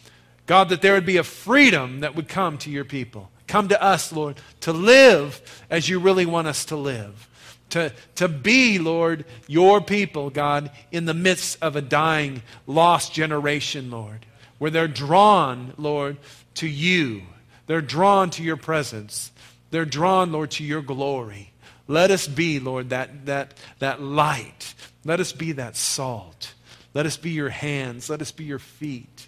God, that there would be a freedom that would come to your people. Come to us, Lord, to live as you really want us to live. To, to be, Lord, your people, God, in the midst of a dying, lost generation, Lord, where they're drawn, Lord, to you. They're drawn to your presence. They're drawn, Lord, to your glory. Let us be, Lord, that, that, that light. Let us be that salt. Let us be your hands. Let us be your feet.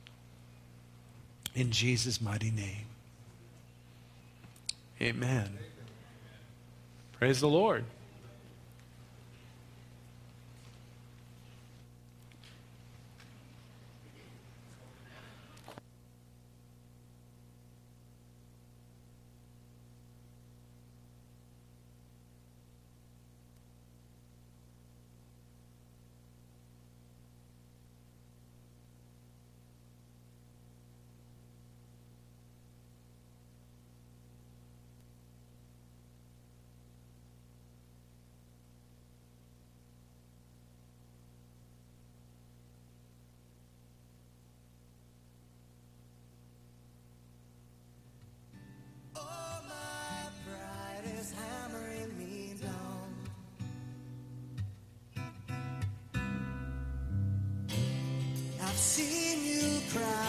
In Jesus' mighty name. Amen. Praise the Lord. I've seen you cry.